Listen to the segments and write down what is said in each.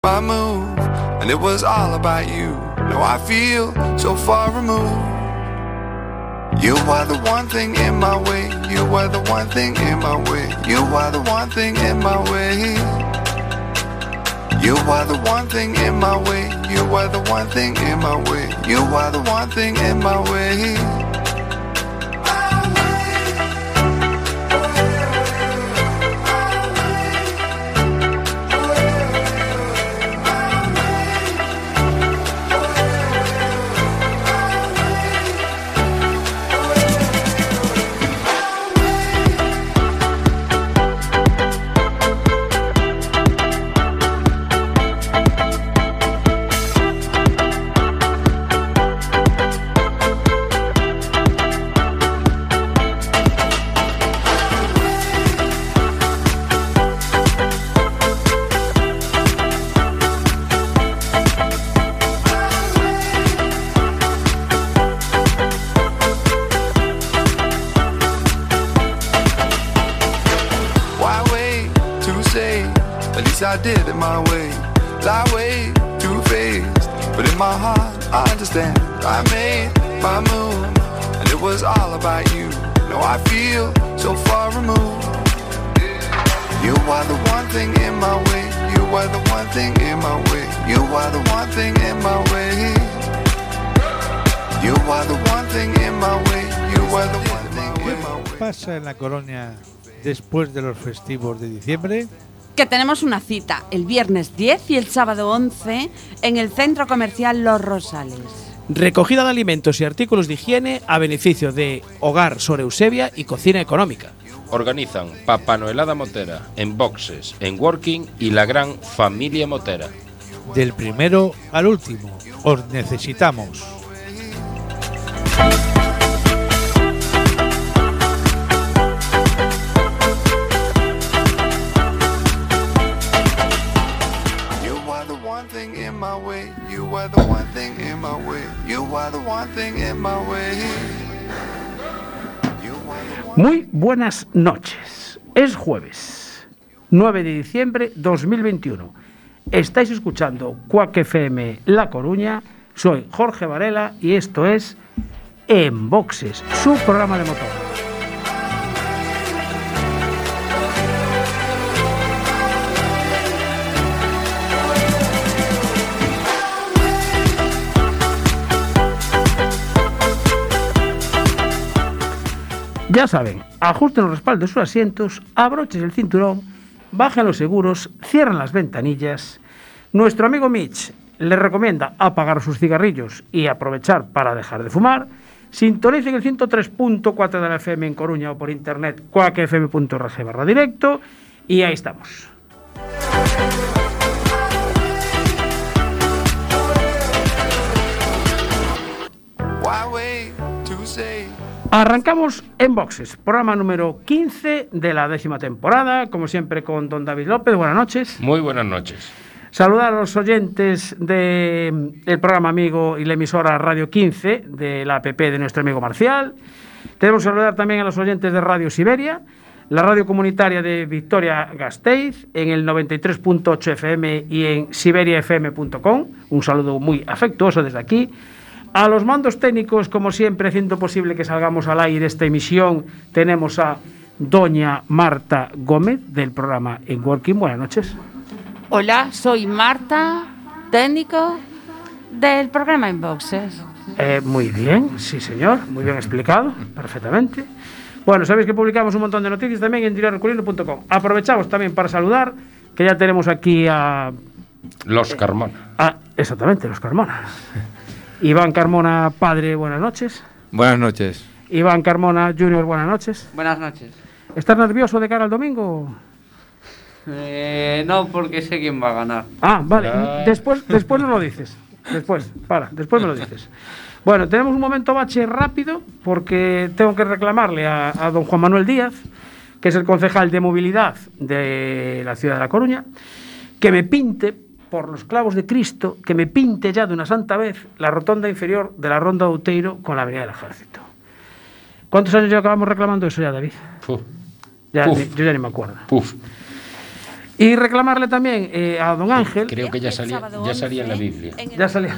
My move, and it was all about you. Now I feel so far removed. You are the one thing in my way. You are the one thing in my way. You are the one thing in my way. You are the one thing in my way. You are the one thing in my way. You are the one thing in my way. I did it my way. Lie way too faced, but in my heart I understand. I made my move, and it was all about you. Now I feel so far removed. You are the one thing in my way. You are the one thing in my way. You are the one thing in my way. You are the one thing in my way. You are the one thing in my way. ¿Qué pasa en La Coruña después de los festivos de diciembre? Que tenemos una cita el viernes 10 y el sábado 11 en el Centro Comercial Los Rosales. Recogida de alimentos y artículos de higiene a beneficio de Hogar Sor Eusebia y Cocina Económica. Organizan Papá Noelada Motera, En Boxes, En Working y la gran familia Motera. Del primero al último, os necesitamos. Muy buenas noches. Es jueves 9 de diciembre 2021. Estáis escuchando Quack FM La Coruña. Soy Jorge Varela y esto es En Boxes, su programa de motor. Ya saben, ajusten los respaldos de sus asientos, abrochen el cinturón, bajen los seguros, cierren las ventanillas. Nuestro amigo Mitch les recomienda apagar sus cigarrillos y aprovechar para dejar de fumar. Sintonicen el 103.4 de la FM en Coruña o por internet quackfm.org/directo y ahí estamos. Arrancamos En Boxes, programa número 15 de la 10ª temporada, como siempre con don David López. Buenas noches. Muy buenas noches. Saludar a los oyentes del programa amigo y la emisora Radio 15 de la app de nuestro amigo Marcial. Tenemos que saludar también a los oyentes de Radio Siberia, la radio comunitaria de Vitoria-Gasteiz, en el 93.8 FM y en siberiafm.com. Un saludo muy afectuoso desde aquí. A los mandos técnicos, como siempre, haciendo posible que salgamos al aire esta emisión, tenemos a doña Marta Gómez del programa En Working. Buenas noches. Hola, soy Marta, técnico del programa En Boxes. Muy bien, sí señor, muy bien explicado, perfectamente. Bueno, sabéis que publicamos un montón de noticias también en diarioherculino.com. Aprovechamos también para saludar, que ya tenemos aquí a... Los Carmona. Exactamente, los Carmona. Iván Carmona, padre, buenas noches. Buenas noches. Iván Carmona, Junior, buenas noches. Buenas noches. ¿Estás nervioso de cara al domingo? No, porque sé quién va a ganar. Vale. Después nos lo dices. Después me lo dices. Bueno, tenemos un momento bache rápido, porque tengo que reclamarle a don Juan Manuel Díaz, que es el concejal de movilidad de la ciudad de La Coruña, que me pinte, por los clavos de Cristo, que me pinte ya de una santa vez la rotonda inferior de la Ronda de Outeiro con la Avenida del Ejército. ¿Cuántos años ya acabamos reclamando eso ya, David? Puf. Yo ya ni me acuerdo. Puf. Y reclamarle también a don Ángel. Creo que ya salía en la Biblia. Ya salía.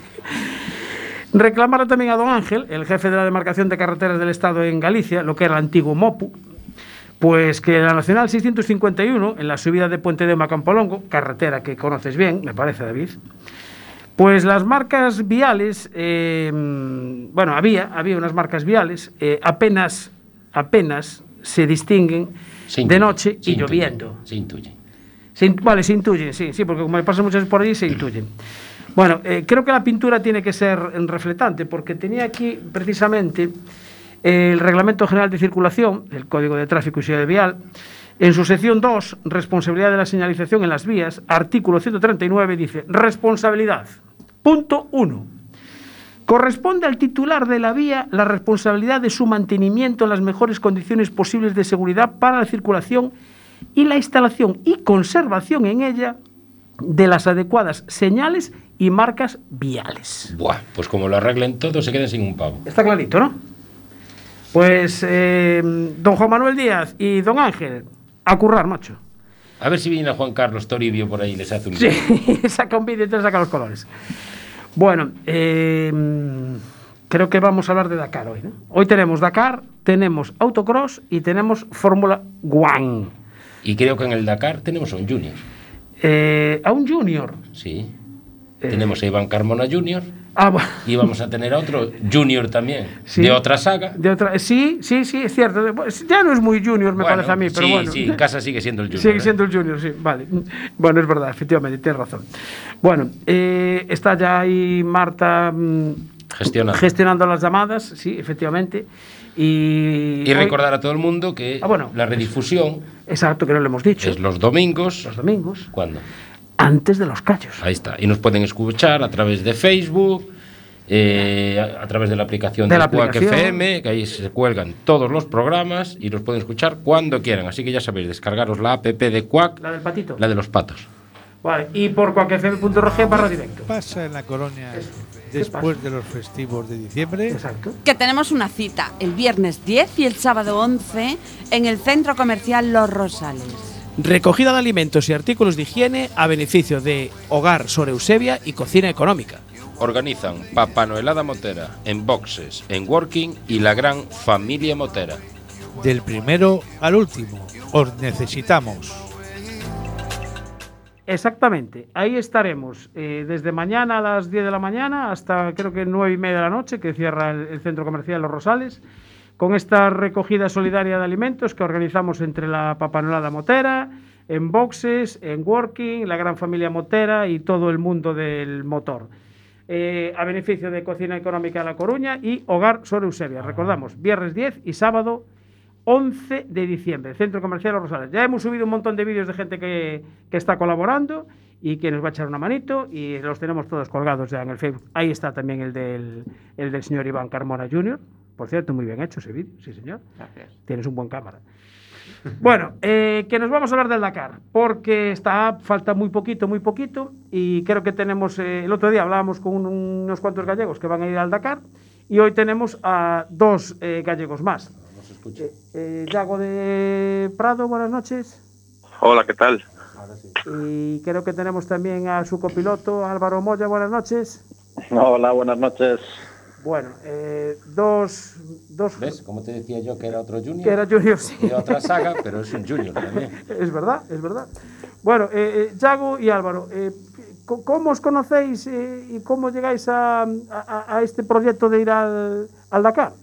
Reclamarle también a don Ángel, el jefe de la demarcación de carreteras del Estado en Galicia, lo que era el antiguo MOPU, pues que la Nacional 651, en la subida de Puente de Macampolongo, carretera que conoces bien, me parece, David, pues las marcas viales, bueno, había unas marcas viales, apenas se distinguen de noche y lloviendo. Se intuye. Vale, se intuyen, sí, porque como pasa muchas veces por allí, se intuyen. Bueno, creo que la pintura tiene que ser reflectante, porque tenía aquí precisamente el Reglamento General de Circulación, el Código de Tráfico y Seguridad Vial, en su sección 2, responsabilidad de la señalización en las vías, artículo 139, dice, responsabilidad. Punto 1. Corresponde al titular de la vía la responsabilidad de su mantenimiento en las mejores condiciones posibles de seguridad para la circulación y la instalación y conservación en ella de las adecuadas señales y marcas viales. Buah, pues como lo arreglen todo, se quedan sin un pavo. Está clarito, ¿no? Pues don Juan Manuel Díaz y don Ángel, a currar, macho. A ver si viene a Juan Carlos Toribio por ahí y les hace un... Sí, saca un vídeo y te saca los colores. Bueno, creo que vamos a hablar de Dakar hoy, ¿no? Hoy tenemos Dakar, tenemos autocross y tenemos Fórmula One. Y creo que en el Dakar tenemos a un junior. ¿A un junior? Sí. Tenemos a Iván Carmona Junior. Bueno. Y vamos a tener a otro junior también, sí, de otra saga. Sí, es cierto. Ya no es muy junior, me parece a mí, pero bueno. Sí, en casa sigue siendo el junior. Sigue siendo el junior, sí, vale. Bueno, es verdad, efectivamente, tienes razón. Bueno, está ya ahí Marta gestionando las llamadas, sí, efectivamente. Y recordar a todo el mundo que la redifusión... Exacto, que no lo hemos dicho. Es los domingos. Los domingos. ¿Cuándo? Antes de los callos. Ahí está. Y nos pueden escuchar a través de Facebook, a través de la aplicación de Quack FM, que ahí se cuelgan todos los programas y los pueden escuchar cuando quieran. Así que ya sabéis, descargaros la app de Quack. La del patito. La de los patos. Vale, y por quackfm.org/directo. Pasa en la colonia después de los festivos de diciembre. Exacto. Que tenemos una cita el viernes 10 y el sábado 11 en el Centro Comercial Los Rosales. Recogida de alimentos y artículos de higiene a beneficio de Hogar Sor Eusebia y Cocina Económica. Organizan Papá Noelada Motera, en Boxes, en Working y la gran familia Motera. Del primero al último, os necesitamos. Exactamente, ahí estaremos desde mañana a las 10 de la mañana hasta creo que 9:30 de la noche, que cierra el Centro Comercial Los Rosales, con esta recogida solidaria de alimentos que organizamos entre la Papanolada Motera, en Boxes, en Working, la gran familia Motera y todo el mundo del motor. A beneficio de Cocina Económica de La Coruña y Hogar Sor Eusebia. Recordamos, viernes 10 y sábado 11 de diciembre, Centro Comercial Los Rosales. Ya hemos subido un montón de vídeos de gente que está colaborando y que nos va a echar una manito y los tenemos todos colgados ya en el Facebook. Ahí está también el del señor Iván Carmona Jr., por cierto, muy bien hecho ese vídeo, sí señor. Gracias. Tienes un buen cámara. Bueno, que nos vamos a hablar del Dakar, porque falta muy poquito, y creo que tenemos, el otro día hablábamos con unos cuantos gallegos que van a ir al Dakar, y hoy tenemos a dos gallegos más. Yago de Prado, buenas noches. Hola, ¿qué tal? Y creo que tenemos también a su copiloto, Álvaro Moya, buenas noches. Hola, buenas noches. Bueno, dos... ¿Ves? Como te decía yo que era otro junior. Que era junior, sí. De otra saga, pero es un junior también. Es verdad. Bueno, Yago y Álvaro, ¿cómo os conocéis y cómo llegáis a este proyecto de ir al Dakar?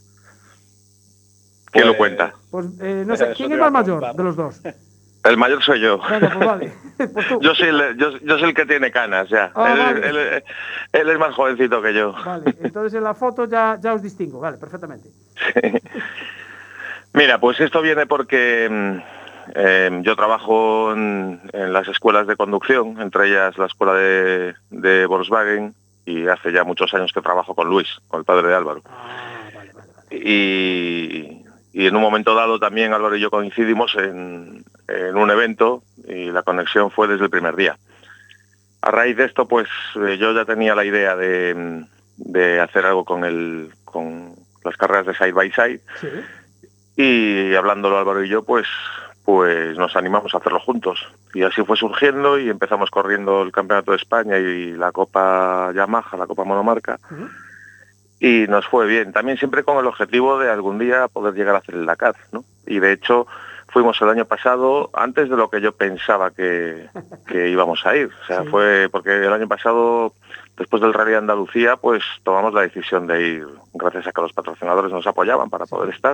¿Quién lo cuenta? Pues no sé, ¿quién es más mayor de los dos? El mayor soy yo. Venga, pues vale. Pues tú. Yo soy el que tiene canas ya. Vale. Él es más jovencito que yo. Vale, entonces en la foto ya os distingo, vale, perfectamente. Mira, pues esto viene porque yo trabajo en las escuelas de conducción, entre ellas la escuela de Volkswagen, y hace ya muchos años que trabajo con Luis, con el padre de Álvaro. Vale. Y en un momento dado también Álvaro y yo coincidimos en un evento y la conexión fue desde el primer día. A raíz de esto, pues yo ya tenía la idea de hacer algo con las carreras de side by side. Sí. Y hablándolo Álvaro y yo, pues pues nos animamos a hacerlo juntos. Y así fue surgiendo y empezamos corriendo el Campeonato de España y la Copa Yamaha, la Copa Monomarca. Y nos fue bien. También siempre con el objetivo de algún día poder llegar a hacer el Dakar, ¿no? Y de hecho fuimos el año pasado antes de lo que yo pensaba que íbamos a ir. O sea, fue porque el año pasado, después del Rally de Andalucía, pues tomamos la decisión de ir, gracias a que los patrocinadores nos apoyaban para poder estar.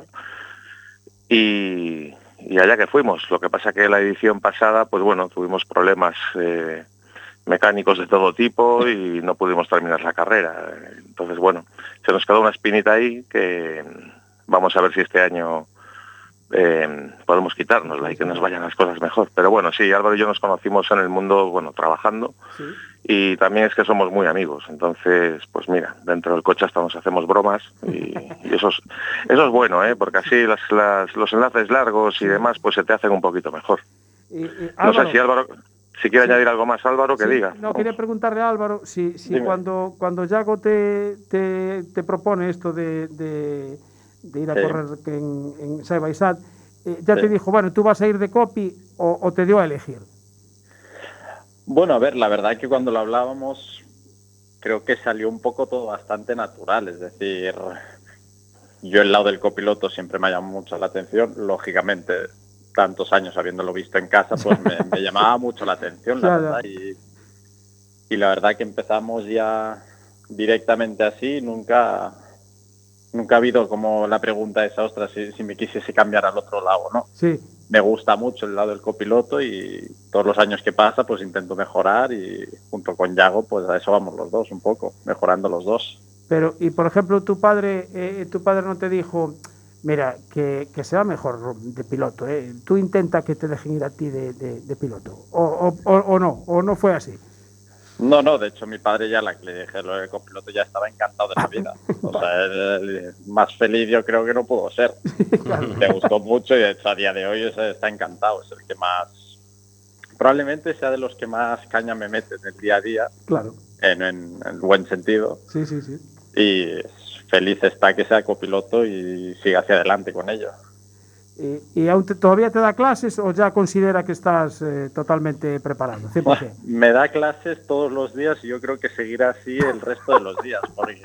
Y allá que fuimos. Lo que pasa que la edición pasada, pues bueno, tuvimos problemas mecánicos de todo tipo y no pudimos terminar la carrera. Entonces, bueno, se nos quedó una espinita ahí que vamos a ver si este año podemos quitárnosla y que nos vayan las cosas mejor. Pero bueno, sí, Álvaro y yo nos conocimos en el mundo, bueno, trabajando, y también es que somos muy amigos. Entonces, pues mira, dentro del coche hasta nos hacemos bromas y eso es bueno, porque así los enlaces largos y demás pues se te hacen un poquito mejor. No sé si Álvaro... Si quiere añadir algo más, Álvaro, que diga. No, quería preguntarle a Álvaro si cuando Yago te propone esto de ir a correr en Side by Side, ya te dijo, bueno, tú vas a ir de copy o te dio a elegir. Bueno, a ver, la verdad es que cuando lo hablábamos creo que salió un poco todo bastante natural, es decir, yo el lado del copiloto siempre me ha llamado mucho la atención, lógicamente tantos años habiéndolo visto en casa, pues me llamaba mucho la atención, la verdad, y la verdad que empezamos ya directamente así, nunca ha habido como la pregunta esa, ostras, si me quisiese cambiar al otro lado, ¿no? Sí. Me gusta mucho el lado del copiloto y todos los años que pasa, pues intento mejorar y junto con Yago, pues a eso vamos los dos un poco, mejorando los dos. Pero, y por ejemplo, tu padre no te dijo... Mira, que sea mejor de piloto, Tú intenta que te dejen ir a ti de piloto. O no fue así. No, de hecho mi padre ya la que le dije lo de copiloto ya estaba encantado de la vida. O sea, el más feliz yo creo que no pudo ser. Claro. Le gustó mucho y de hecho a día de hoy está encantado. Es el que más, probablemente sea de los que más caña me mete en el día a día. Claro. En buen sentido. Sí. Y feliz está que sea copiloto y siga hacia adelante con ello. ¿Y aún todavía te da clases o ya considera que estás totalmente preparado? 100%. Bueno, me da clases todos los días y yo creo que seguirá así el resto de los días, porque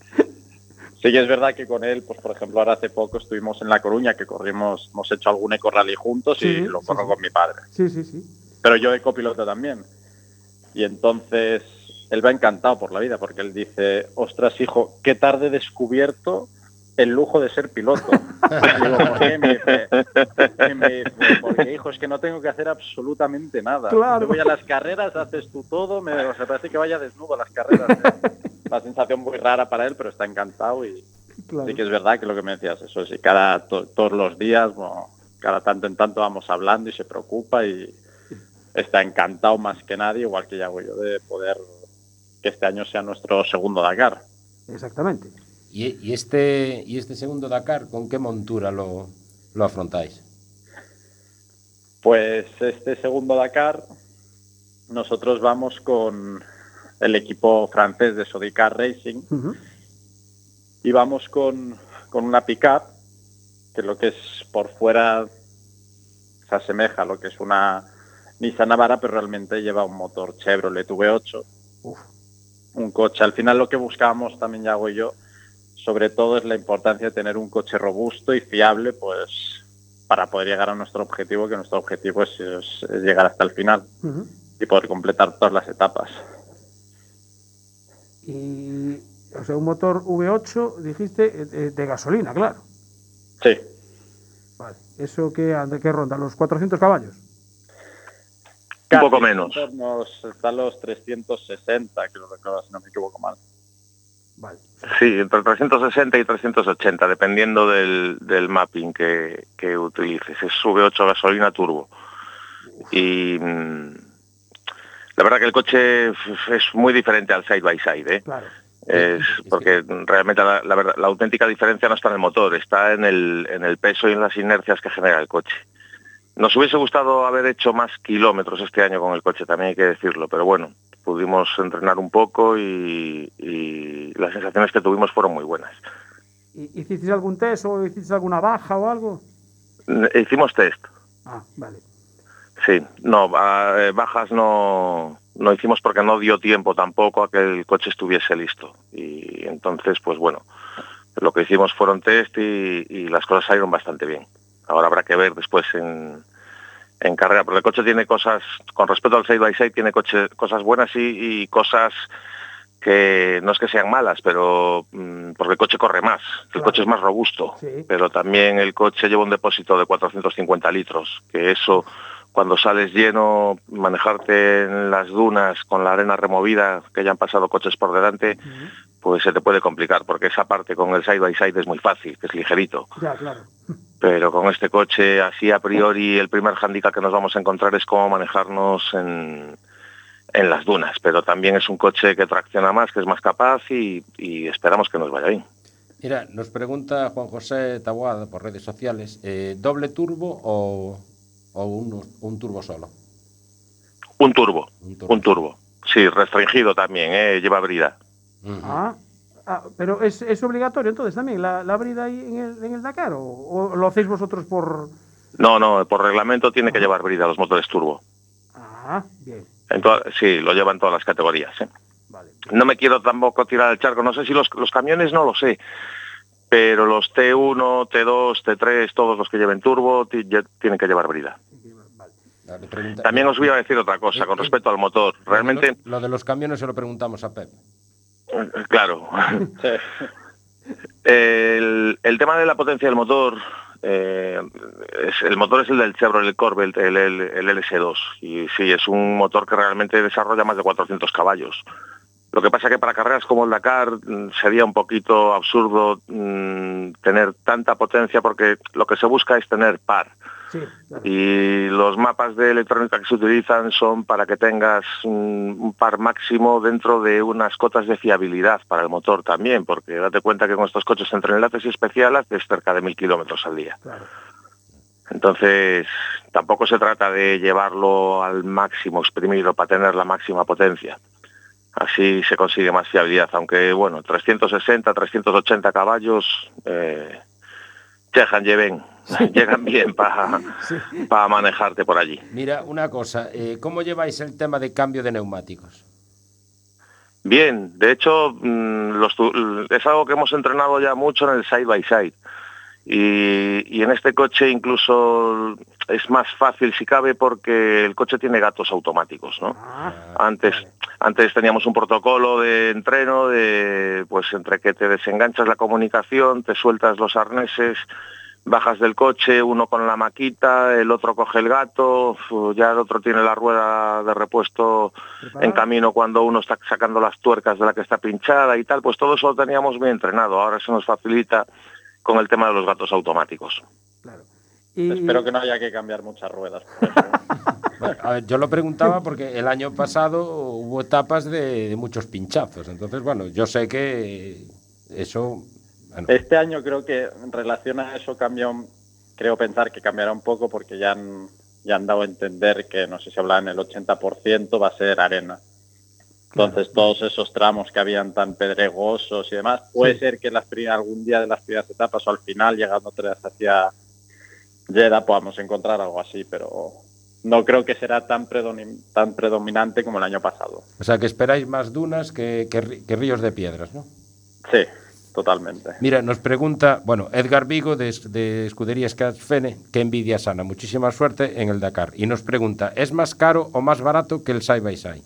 sí que es verdad que con él, pues por ejemplo, ahora hace poco estuvimos en La Coruña, que hemos hecho algún eco-rally juntos y lo corro con mi padre. Sí. Pero yo de copiloto también. Y entonces... él va encantado por la vida, porque él dice, ostras, hijo, qué tarde he descubierto el lujo de ser piloto. Y digo, ¿por qué? Me dice, porque, hijo, es que no tengo que hacer absolutamente nada. Claro. Yo voy a las carreras, haces tú todo, parece que vaya desnudo a las carreras. Una sensación muy rara para él, pero está encantado y sí que es verdad que lo que me decías, eso sí, todos los días, bueno, cada tanto en tanto vamos hablando y se preocupa y está encantado más que nadie, igual que ya hago yo, de poder... que este año sea nuestro segundo Dakar. Exactamente. ¿Y este segundo Dakar, con qué montura lo afrontáis? Pues este segundo Dakar nosotros vamos con el equipo francés de Sodicar Racing y vamos con una pick-up que lo que es por fuera se asemeja a lo que es una Nissan Navara, pero realmente lleva un motor Chevrolet V8. Un coche, al final lo que buscábamos también Yago y yo, sobre todo es la importancia de tener un coche robusto y fiable, pues para poder llegar a nuestro objetivo, que nuestro objetivo es llegar hasta el final y poder completar todas las etapas. Y, o sea, un motor V8, dijiste, de gasolina, claro. Sí. Vale, ¿eso qué ronda? ¿Los 400 caballos? Un poco menos. Están los 360, que lo recuerdo si no me equivoco mal. Vale. Sí, entre 360 y 380, dependiendo del mapping que utilices. Es V8 gasolina turbo. Y la verdad que el coche es muy diferente al side by side, Claro. Porque realmente la auténtica diferencia no está en el motor, está en el peso y en las inercias que genera el coche. Nos hubiese gustado haber hecho más kilómetros este año con el coche, también hay que decirlo, pero bueno, pudimos entrenar un poco y las sensaciones que tuvimos fueron muy buenas. ¿Hicisteis algún test o hicisteis alguna baja o algo? Hicimos test. Ah, vale. Sí, no, bajas no hicimos porque no dio tiempo tampoco a que el coche estuviese listo. Y entonces, pues bueno, lo que hicimos fueron test y las cosas salieron bastante bien. Ahora habrá que ver después en carrera, porque el coche tiene cosas, con respecto al side-by-side, tiene cosas buenas y cosas que no es que sean malas, pero porque el coche corre más, el coche es más robusto, sí. Pero también el coche lleva un depósito de 450 litros, que eso, cuando sales lleno, manejarte en las dunas con la arena removida, que ya han pasado coches por delante, pues se te puede complicar, porque esa parte con el side-by-side es muy fácil, que es ligerito. Ya, claro. Pero con este coche, así a priori, el primer hándicap que nos vamos a encontrar es cómo manejarnos en las dunas, pero también es un coche que tracciona más, que es más capaz y esperamos que nos vaya bien. Mira, nos pregunta Juan José Taboada por redes sociales, ¿doble turbo o un turbo solo? Un turbo. Sí, restringido también, lleva brida. Pero ¿es obligatorio entonces también la brida ahí en el Dakar o lo hacéis vosotros por...? No, por reglamento tiene que llevar brida los motores turbo. Bien. Sí, lo llevan todas las categorías. Vale. No me quiero tampoco tirar al charco, no sé si los camiones no lo sé, pero los T1, T2, T3, todos los que lleven turbo tienen que llevar brida. Vale. También os voy a decir otra cosa con respecto al motor. Realmente lo de los camiones se lo preguntamos a Pep. Claro. El tema de la potencia del motor, el motor es el del Chevrolet Corvette, el LS2, y sí, es un motor que realmente desarrolla más de 400 caballos. Lo que pasa que para carreras como el Dakar sería un poquito absurdo tener tanta potencia, porque lo que se busca es tener par. Sí, claro. Y los mapas de electrónica que se utilizan son para que tengas un par máximo dentro de unas cotas de fiabilidad para el motor también, porque date cuenta que con estos coches entre enlaces y especial haces cerca de 1000 kilómetros al día. Claro. Entonces, tampoco se trata de llevarlo al máximo exprimido para tener la máxima potencia. Así se consigue más fiabilidad, aunque bueno, 360, 380 caballos llegan bien para manejarte por allí. Mira, una cosa, ¿cómo lleváis el tema de cambio de neumáticos? Bien, de hecho es algo que hemos entrenado ya mucho en el side by side y en este coche incluso es más fácil si cabe porque el coche tiene gatos automáticos, ¿no? Antes teníamos un protocolo de entreno de pues entre que te desenganchas la comunicación, te sueltas los arneses, bajas del coche, uno con la maquita, el otro coge el gato, ya el otro tiene la rueda de repuesto en camino cuando uno está sacando las tuercas de la que está pinchada y tal, pues todo eso lo teníamos bien entrenado. Ahora se nos facilita con el tema de los gatos automáticos. Claro. Espero que no haya que cambiar muchas ruedas. Por eso. Bueno, a ver, yo lo preguntaba porque el año pasado hubo etapas de muchos pinchazos, entonces bueno, yo sé que eso... Bueno. Este año creo que en relación a eso creo pensar que cambiará un poco porque ya han dado a entender que, no sé si hablaban el 80% va a ser arena. Entonces todos esos tramos que habían tan pedregosos y demás, puede ser que algún día de las primeras etapas o al final, llegando hacia Jeddah, podamos encontrar algo así, pero no creo que será tan predominante como el año pasado. O sea, que esperáis más dunas que ríos de piedras, ¿no? Sí. Totalmente. Mira, nos pregunta, Edgar Vigo de Escudería Scatfene, qué envidia sana, muchísima suerte en el Dakar. Y nos pregunta, ¿es más caro o más barato que el side by side?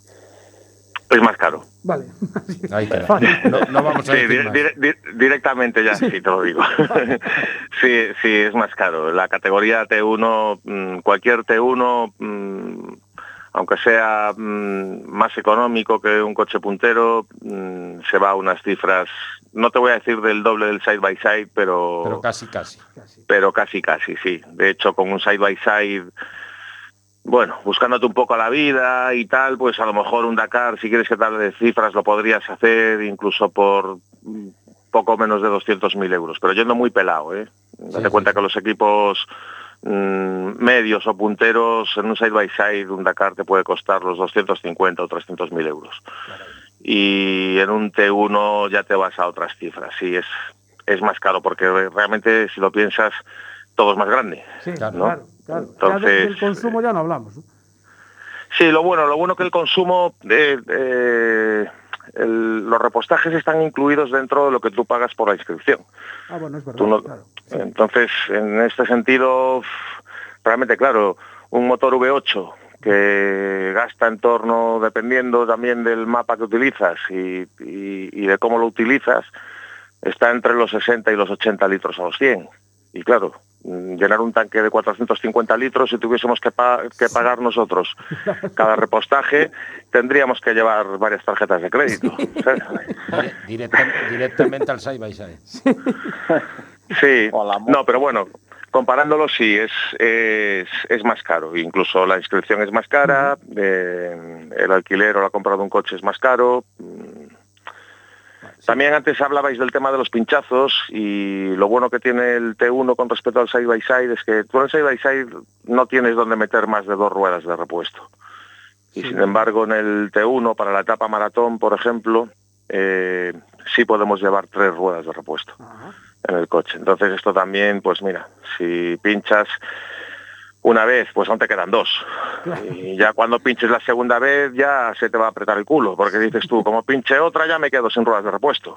Es más caro. Vale. Ahí queda. No vamos a decir más. Directamente ya, sí, te lo digo. Sí, es más caro. La categoría T1, cualquier T1... aunque sea más económico que un coche puntero, se va a unas cifras, no te voy a decir del doble del side by side, pero casi. Pero casi, sí. De hecho, con un side by side, bueno, buscándote un poco a la vida y tal, pues a lo mejor un Dakar, si quieres que tal de cifras, lo podrías hacer incluso por poco menos de 200.000 euros, pero yendo muy pelado, ¿eh? Date cuenta que los equipos medios o punteros en un side by side, un Dakar te puede costar los 250 o 300.000 euros. Claro. Y en un T1 ya te vas a otras cifras. Sí, es más caro porque realmente, si lo piensas, todo es más grande. Sí, ¿no? Claro, Entonces, ya del consumo ya no hablamos, ¿no? Sí, lo bueno que el consumo, los repostajes están incluidos dentro de lo que tú pagas por la inscripción. Ah, bueno, es verdad, Tú no- claro. Sí. Entonces, en este sentido, realmente, claro, un motor V8 que gasta en torno, dependiendo también del mapa que utilizas y de cómo lo utilizas, está entre los 60 y los 80 litros a los 100. Y claro, llenar un tanque de 450 litros, si tuviésemos que pagar nosotros cada repostaje, tendríamos que llevar varias tarjetas de crédito. ¿Sabes? Directamente al side by side. Sí, O la moto. no, pero bueno, comparándolo sí, es más caro. Incluso la inscripción es más cara, el alquiler o la compra de un coche es más caro. También antes hablabais del tema de los pinchazos y lo bueno que tiene el T1 con respecto al side by side es que tú en el side by side no tienes donde meter más de 2 ruedas de repuesto. Y sin embargo en el T1 para la etapa maratón, por ejemplo, sí podemos llevar 3 ruedas de repuesto en el coche. Entonces esto también, pues mira, si pinchas una vez, pues aún te quedan 2. Y ya cuando pinches la segunda vez ya se te va a apretar el culo, porque dices tú, como pinche otra ya me quedo sin ruedas de repuesto.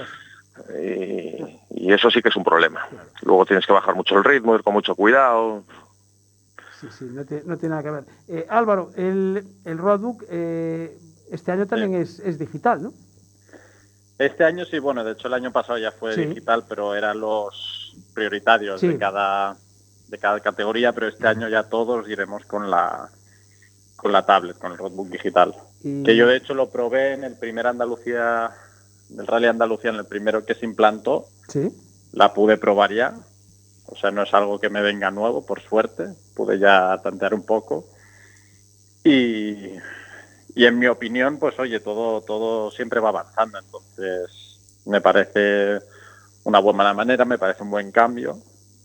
Y eso sí que es un problema. Luego tienes que bajar mucho el ritmo, ir con mucho cuidado. Sí, no tiene nada que ver. Álvaro, el Roadbook este año también es digital, ¿no? Este año sí, bueno, de hecho el año pasado ya fue digital, pero eran los prioritarios de cada categoría, pero este año ya todos iremos con la tablet, con el Roadbook digital. Que yo de hecho lo probé en el primer Andalucía, del Rally Andalucía, en el primero que se implantó. Sí. La pude probar ya. O sea, no es algo que me venga nuevo, por suerte. Pude ya tantear un poco. Y en mi opinión, pues oye, todo siempre va avanzando. Entonces, me parece una buena manera, me parece un buen cambio.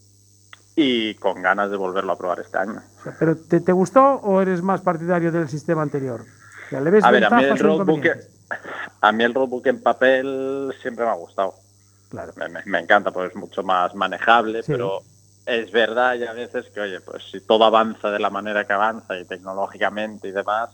Y con ganas de volverlo a probar este año. ¿Pero te gustó o eres más partidario del sistema anterior? ¿Le ves a ver, ventajas o inconvenientes? a mí el Roadbook en papel siempre me ha gustado. Claro. Me encanta, porque es mucho más manejable, pero es verdad y a veces que, oye, pues si todo avanza de la manera que avanza y tecnológicamente y demás,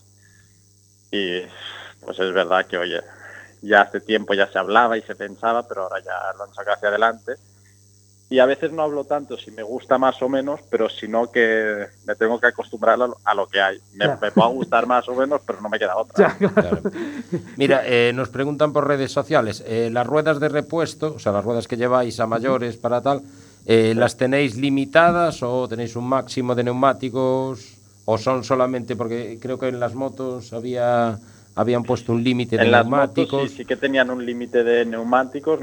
y pues es verdad que, oye, ya hace tiempo ya se hablaba y se pensaba, pero ahora ya lo han sacado hacia adelante. Y a veces no hablo tanto si me gusta más o menos, pero sino que me tengo que acostumbrar a lo que hay. Me puede gustar más o menos, pero no me queda otra. Claro. Mira, nos preguntan por redes sociales, las ruedas de repuesto, o sea, las ruedas que lleváis a mayores para tal, ¿las tenéis limitadas o tenéis un máximo de neumáticos o son solamente, porque creo que en las motos habían puesto un límite de neumáticos? En las motos sí que tenían un límite de neumáticos,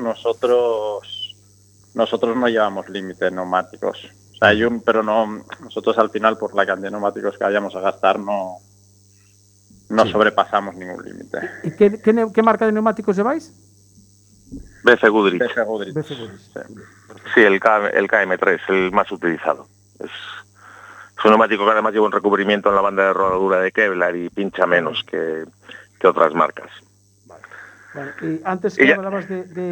nosotros no llevamos límite de neumáticos. O sea, pero no, nosotros al final por la cantidad de neumáticos que vayamos a gastar no sobrepasamos ningún límite. ¿Y qué marca de neumáticos lleváis? BC Goodrich. Sí, el KM3, el más utilizado. Es un neumático que además lleva un recubrimiento en la banda de rodadura de Kevlar y pincha menos que otras marcas. Bueno, y antes que hablabas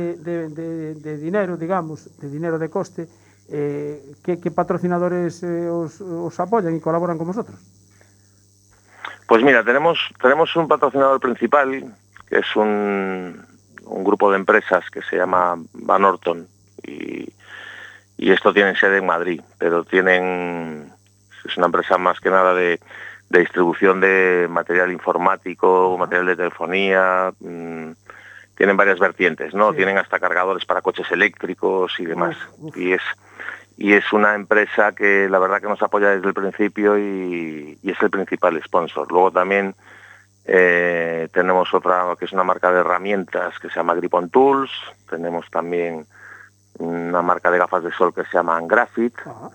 de dinero, digamos, de dinero de coste, ¿qué patrocinadores os apoyan y colaboran con vosotros? Pues mira, tenemos un patrocinador principal, que es un grupo de empresas que se llama Van Orton, y esto tiene sede en Madrid, pero es una empresa más que nada de distribución de material informático, material de telefonía. Tienen varias vertientes, ¿no? Sí. Tienen hasta cargadores para coches eléctricos y demás. Y es una empresa que la verdad que nos apoya desde el principio y es el principal sponsor. Luego también tenemos otra que es una marca de herramientas que se llama Grip-On Tools. Tenemos también una marca de gafas de sol que se llama Graphit.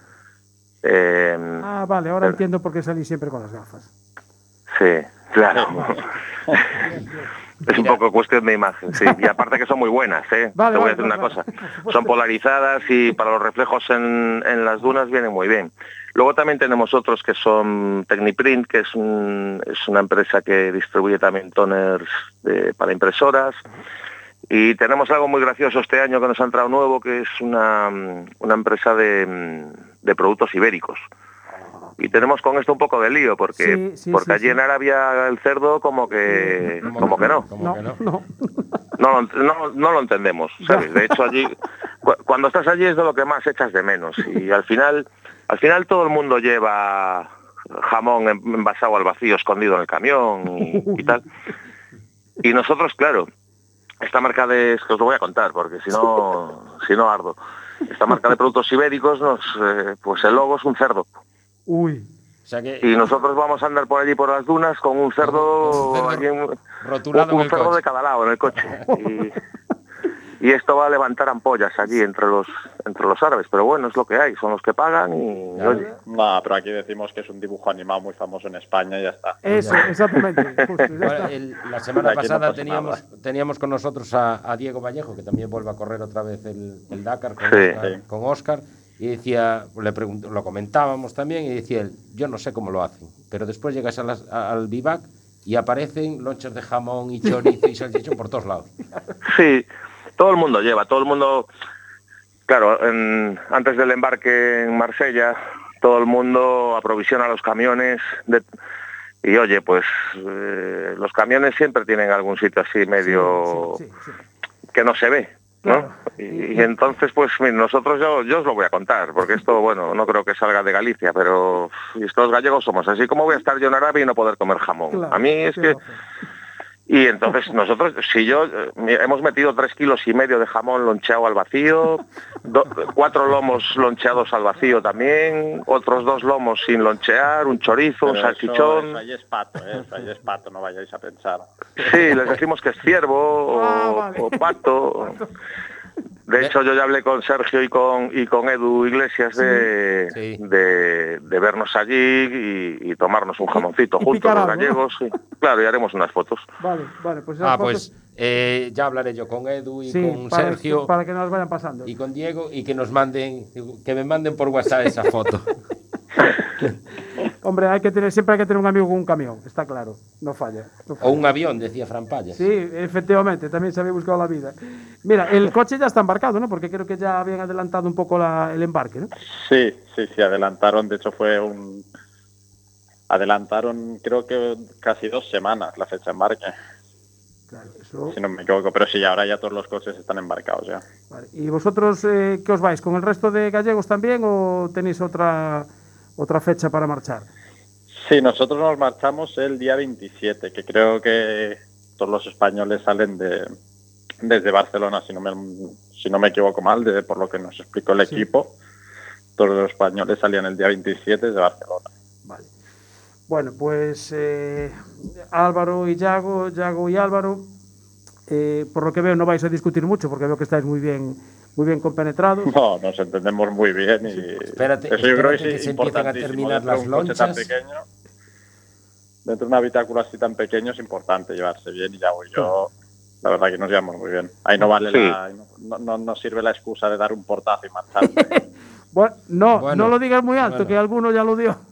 Vale, ahora entiendo por qué salí siempre con las gafas. Sí, claro. Es un poco cuestión de imagen, sí. Y aparte que son muy buenas, ¿eh? Te voy a decir una cosa. Son polarizadas y para los reflejos en las dunas vienen muy bien. Luego también tenemos otros que son Techniprint, que es una empresa que distribuye también toners para impresoras. Y tenemos algo muy gracioso este año que nos ha entrado nuevo, que es una empresa de productos ibéricos. y tenemos con esto un poco de lío, porque allí en Arabia el cerdo como que no. No lo entendemos, ¿sabes? De hecho, allí, cuando estás allí es de lo que más echas de menos. Y al final todo el mundo lleva jamón envasado al vacío, escondido en el camión y tal. Y nosotros, claro, esta marca de... os lo voy a contar, porque si no ardo. Esta marca de productos ibéricos, pues el logo es un cerdo. Uy. O sea que... Y nosotros vamos a andar por allí por las dunas con un cerdo rotulado un cerdo de cada lado en el coche. Y esto va a levantar ampollas allí entre los árabes, pero bueno, es lo que hay, son los que pagan y... Oye. No, pero aquí decimos que es un dibujo animado muy famoso en España y ya está. Eso, exactamente. Justo, bueno, la semana pasada teníamos con nosotros a Diego Vallejo, que también vuelve a correr otra vez el Dakar con Óscar, y decía, lo comentábamos también, y decía él, yo no sé cómo lo hacen, pero después llegas al vivac y aparecen lonchas de jamón y chorizo y salchichón por todos lados. Sí, todo el mundo lleva, claro, antes del embarque en Marsella, todo el mundo aprovisiona los camiones y oye, pues los camiones siempre tienen algún sitio así medio que no se ve, ¿no? Claro. Y entonces, pues nosotros, yo os lo voy a contar, porque esto, bueno, no creo que salga de Galicia, pero estos gallegos somos así. Como voy a estar yo en Arabia y no poder comer jamón? Claro, a mí es que... Y entonces nosotros, hemos metido 3,5 kilos de jamón loncheado al vacío, 4 lomos loncheados al vacío también, otros 2 lomos sin lonchear, un chorizo, un salchichón. Eso ahí es pato, no vayáis a pensar. Sí, les decimos que es ciervo o pato. De hecho, yo ya hablé con Sergio y con Edu Iglesias de vernos allí y tomarnos un jamoncito juntos, los gallegos. ¿No? Claro, y haremos unas fotos. Vale, pues fotos... ya hablaré yo con Edu y con Sergio. Para que nos vayan pasando. Y con Diego, y que me manden por WhatsApp esa foto. Hombre, siempre hay que tener un amigo con un camión, está claro, no falla. O un avión, decía Fran Payas. Sí, efectivamente, también se había buscado la vida. Mira, el coche ya está embarcado, ¿no? Porque creo que ya habían adelantado un poco el embarque, ¿no? Sí, adelantaron, de hecho adelantaron creo que casi 2 semanas la fecha de embarque. Claro, eso... Si no me equivoco, pero sí, ahora ya todos los coches están embarcados ya. Vale. ¿Y vosotros qué os vais? ¿Con el resto de gallegos también o tenéis otra fecha para marchar? Sí, nosotros nos marchamos el día 27, que creo que todos los españoles salen desde Barcelona, si no me equivoco mal, por lo que nos explicó el equipo. Todos los españoles salían el día 27 desde Barcelona. Vale. Bueno, pues Álvaro y Yago y Álvaro, por lo que veo no vais a discutir mucho, porque veo que estáis muy bien compenetrados. No, nos entendemos muy bien y espérate yo creo que se empiezan a terminar las lonchas. Tan pequeño, dentro de un habitáculo así tan pequeño es importante llevarse bien y yo la verdad que nos llevamos muy bien. Ahí no vale no sirve la excusa de dar un portazo y marcharse. bueno, no lo digas muy alto, que alguno ya lo dio.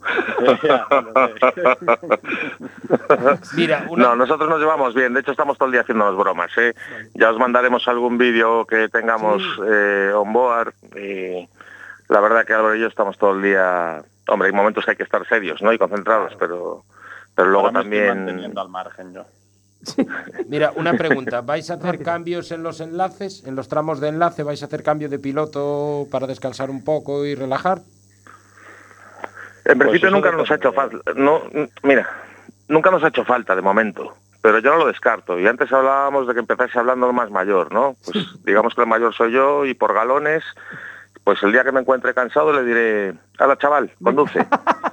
Mira, No, nosotros nos llevamos bien, de hecho estamos todo el día haciéndonos bromas, ¿eh? Ya os mandaremos algún vídeo que tengamos on board y la verdad que Álvaro y yo estamos todo el día, hombre, hay momentos que hay que estar serios, ¿no? Y concentrados, pero luego también... Estoy manteniendo al margen yo. Mira, una pregunta, ¿vais a hacer cambios en los enlaces, en los tramos de enlace? ¿Vais a hacer cambio de piloto para descansar un poco y relajar? En principio nunca nos ha hecho falta. Nunca nos ha hecho falta de momento, pero yo no lo descarto. Y antes hablábamos de que empezase hablando el más mayor, ¿no? Pues digamos que el mayor soy yo y por galones, pues el día que me encuentre cansado le diré, hala chaval, conduce.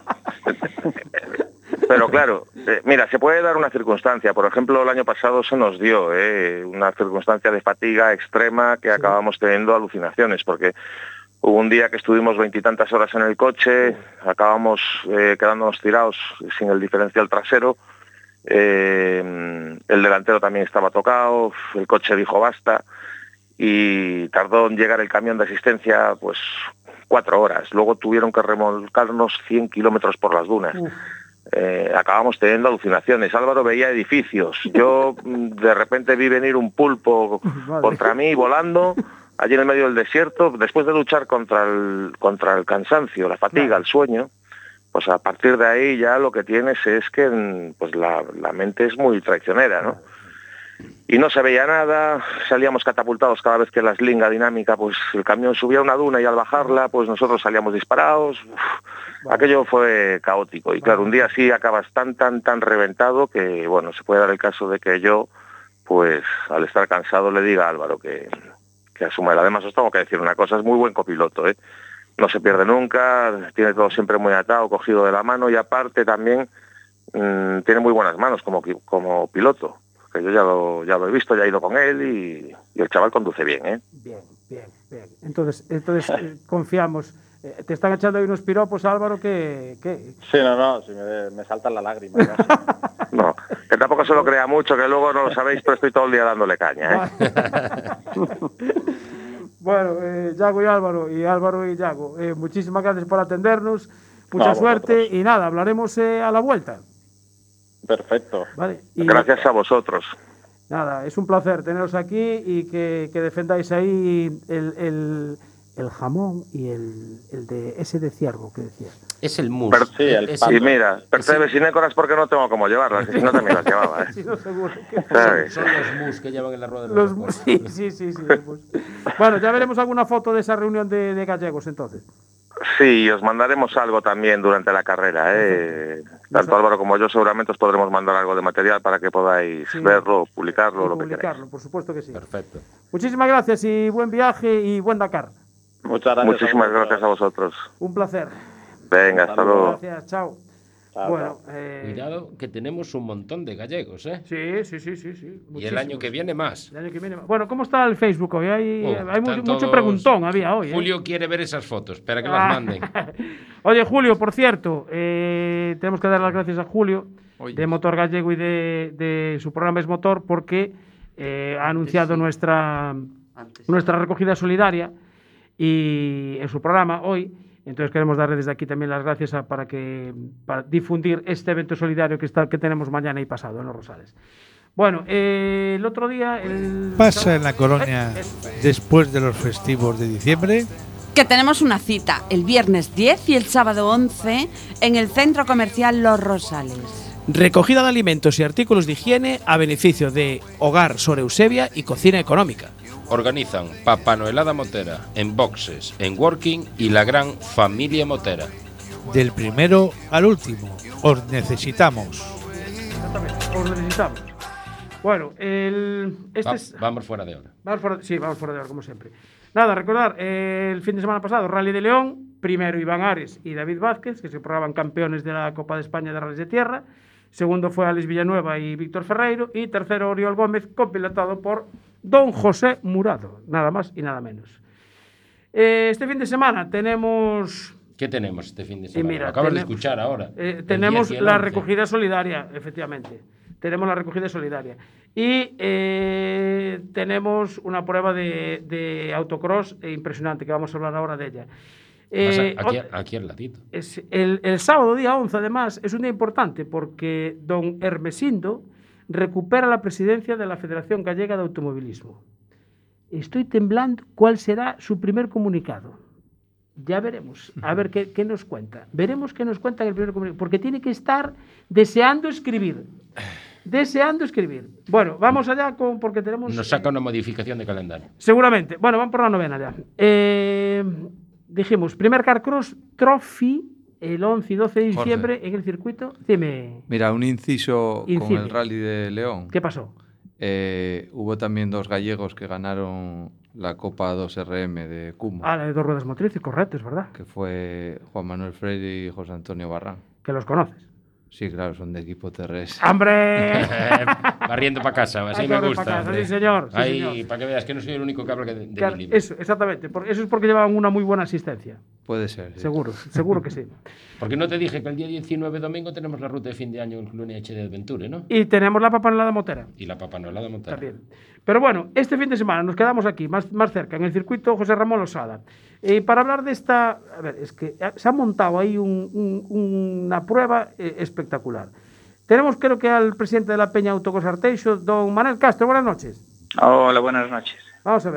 Pero claro, mira, se puede dar una circunstancia. Por ejemplo, el año pasado se nos dio una circunstancia de fatiga extrema que acabamos teniendo alucinaciones, porque hubo un día que estuvimos 20 y tantas horas en el coche, acabamos quedándonos tirados sin el diferencial trasero, el delantero también estaba tocado, el coche dijo basta y tardó en llegar el camión de asistencia pues 4 horas. Luego tuvieron que remolcarnos 100 kilómetros por las dunas. Acabamos teniendo alucinaciones. Álvaro veía edificios. Yo de repente vi venir un pulpo contra mí volando allí en el medio del desierto. Después de luchar contra el cansancio, la fatiga, el sueño, pues a partir de ahí ya lo que tienes es que pues la mente es muy traicionera, ¿no? Y no se veía nada, salíamos catapultados cada vez que la eslinga dinámica, pues el camión subía una duna y al bajarla, pues nosotros salíamos disparados. Aquello fue caótico y claro, un día así acabas tan reventado que, bueno, se puede dar el caso de que yo, pues al estar cansado le diga a Álvaro que asuma él. Además os tengo que decir una cosa, es muy buen copiloto, ¿eh? No se pierde nunca, tiene todo siempre muy atado, cogido de la mano y aparte también tiene muy buenas manos como piloto. Que yo ya lo he visto, ya he ido con él y el chaval conduce bien, ¿eh? Bien. Entonces confiamos. Te están echando ahí unos piropos, Álvaro, que... Sí, no, si me saltan las lágrimas. No, que tampoco se lo crea mucho, que luego no lo sabéis, pero estoy todo el día dándole caña, ¿eh? Bueno, Yago y Álvaro y Yago, muchísimas gracias por atendernos, mucha suerte y nada, hablaremos a la vuelta. Perfecto. Vale, gracias a vosotros. Nada, es un placer teneros aquí y que defendáis ahí el jamón y el de ciervo que decías. Es el mus. Y mira, percebes sinécoras porque no tengo cómo llevarlas, que si no también las llevaba, ¿eh? Sí, no, seguro. Son los mus que llevan en la rueda de los mus. Sí, los mus. Bueno, ya veremos alguna foto de esa reunión de gallegos entonces. Sí, os mandaremos algo también durante la carrera, ¿eh? Tanto Álvaro como yo seguramente os podremos mandar algo de material para que podáis verlo, publicarlo, lo que queráis. Por supuesto que sí. Perfecto. Muchísimas gracias y buen viaje y buen Dakar. Muchas gracias. Muchísimas gracias a vosotros. Un placer. Venga, hasta luego. Gracias, chao. Bueno, cuidado que tenemos un montón de gallegos, ¿eh? Sí. Y el año que viene más. Bueno, ¿cómo está el Facebook hoy? Hay mucho preguntón había hoy. Julio quiere ver esas fotos, espera que las manden. Oye, Julio, por cierto, tenemos que dar las gracias a Julio de Motor Gallego y de su programa Es Motor porque ha anunciado nuestra recogida solidaria y en su programa hoy. Entonces queremos darle desde aquí también las gracias para difundir este evento solidario que tenemos mañana y pasado en Los Rosales. Bueno, el otro día... Pasa en la colonia después de los festivos de diciembre. Que tenemos una cita el viernes 10 y el sábado 11 en el Centro Comercial Los Rosales. Recogida de alimentos y artículos de higiene a beneficio de Hogar Sor Eusebia y Cocina Económica. Organizan Papá Noelada Motera, en Boxes, en Working y la gran familia Motera. Del primero al último. Os necesitamos. Exactamente, os necesitamos. Bueno, vamos fuera de hora. Vamos fuera de hora, como siempre. Nada, recordar, el fin de semana pasado, Rally de León, primero Iván Ares y David Vázquez, que se probaban campeones de la Copa de España de Rallys de Tierra. Segundo fue Alex Villanueva y Víctor Ferreiro. Y tercero, Oriol Gómez, copilotado por Don José Murado, nada más y nada menos. Este fin de semana tenemos... ¿Qué tenemos este fin de semana? Mira, Lo acabas de escuchar ahora. Tenemos la recogida solidaria, efectivamente. Tenemos la recogida solidaria. Y tenemos una prueba de autocross impresionante, que vamos a hablar ahora de ella. Aquí al ladito. El sábado, día 11, además, es un día importante porque don Hermesindo recupera la presidencia de la Federación Gallega de Automovilismo. Estoy temblando cuál será su primer comunicado. Ya veremos, a ver qué nos cuenta. Veremos qué nos cuenta en el primer comunicado, porque tiene que estar deseando escribir. Bueno, vamos allá porque tenemos... Nos saca una modificación de calendario. Seguramente. Bueno, vamos por la novena ya. Dijimos, primer Carcross Trophy el 11 y 12 de diciembre, Jorge, en el circuito. Dime. Mira, un inciso con el Rally de León. ¿Qué pasó? Hubo también dos gallegos que ganaron la Copa 2RM de Cumo. La de dos ruedas motrices, correcto, es verdad. Que fue Juan Manuel Freire y José Antonio Barrán. ¿Que los conoces? Sí, claro, son de equipo TRS. ¡Hombre! Barriendo para casa, así me gusta. Casa, sí, señor. Ahí, para que veas que no soy el único que habla de claro, mi libro. Eso, exactamente. Eso es porque llevaban una muy buena asistencia. Puede ser. Sí. Seguro que sí. Porque no te dije que el día 19 domingo tenemos la ruta de fin de año en el Club NH de Adventure, ¿no? Y tenemos la Papá Noelada Motera. Y la Papá Noelada Motera. También. Pero bueno, este fin de semana nos quedamos aquí, más cerca, en el circuito José Ramón Losada. Para hablar de esta... A ver, es que se ha montado ahí una prueba espectacular. Tenemos, creo que, al presidente de la Peña Autocross Arteixo, don Manuel Castro. Buenas noches. Hola, buenas noches. Vamos a ver.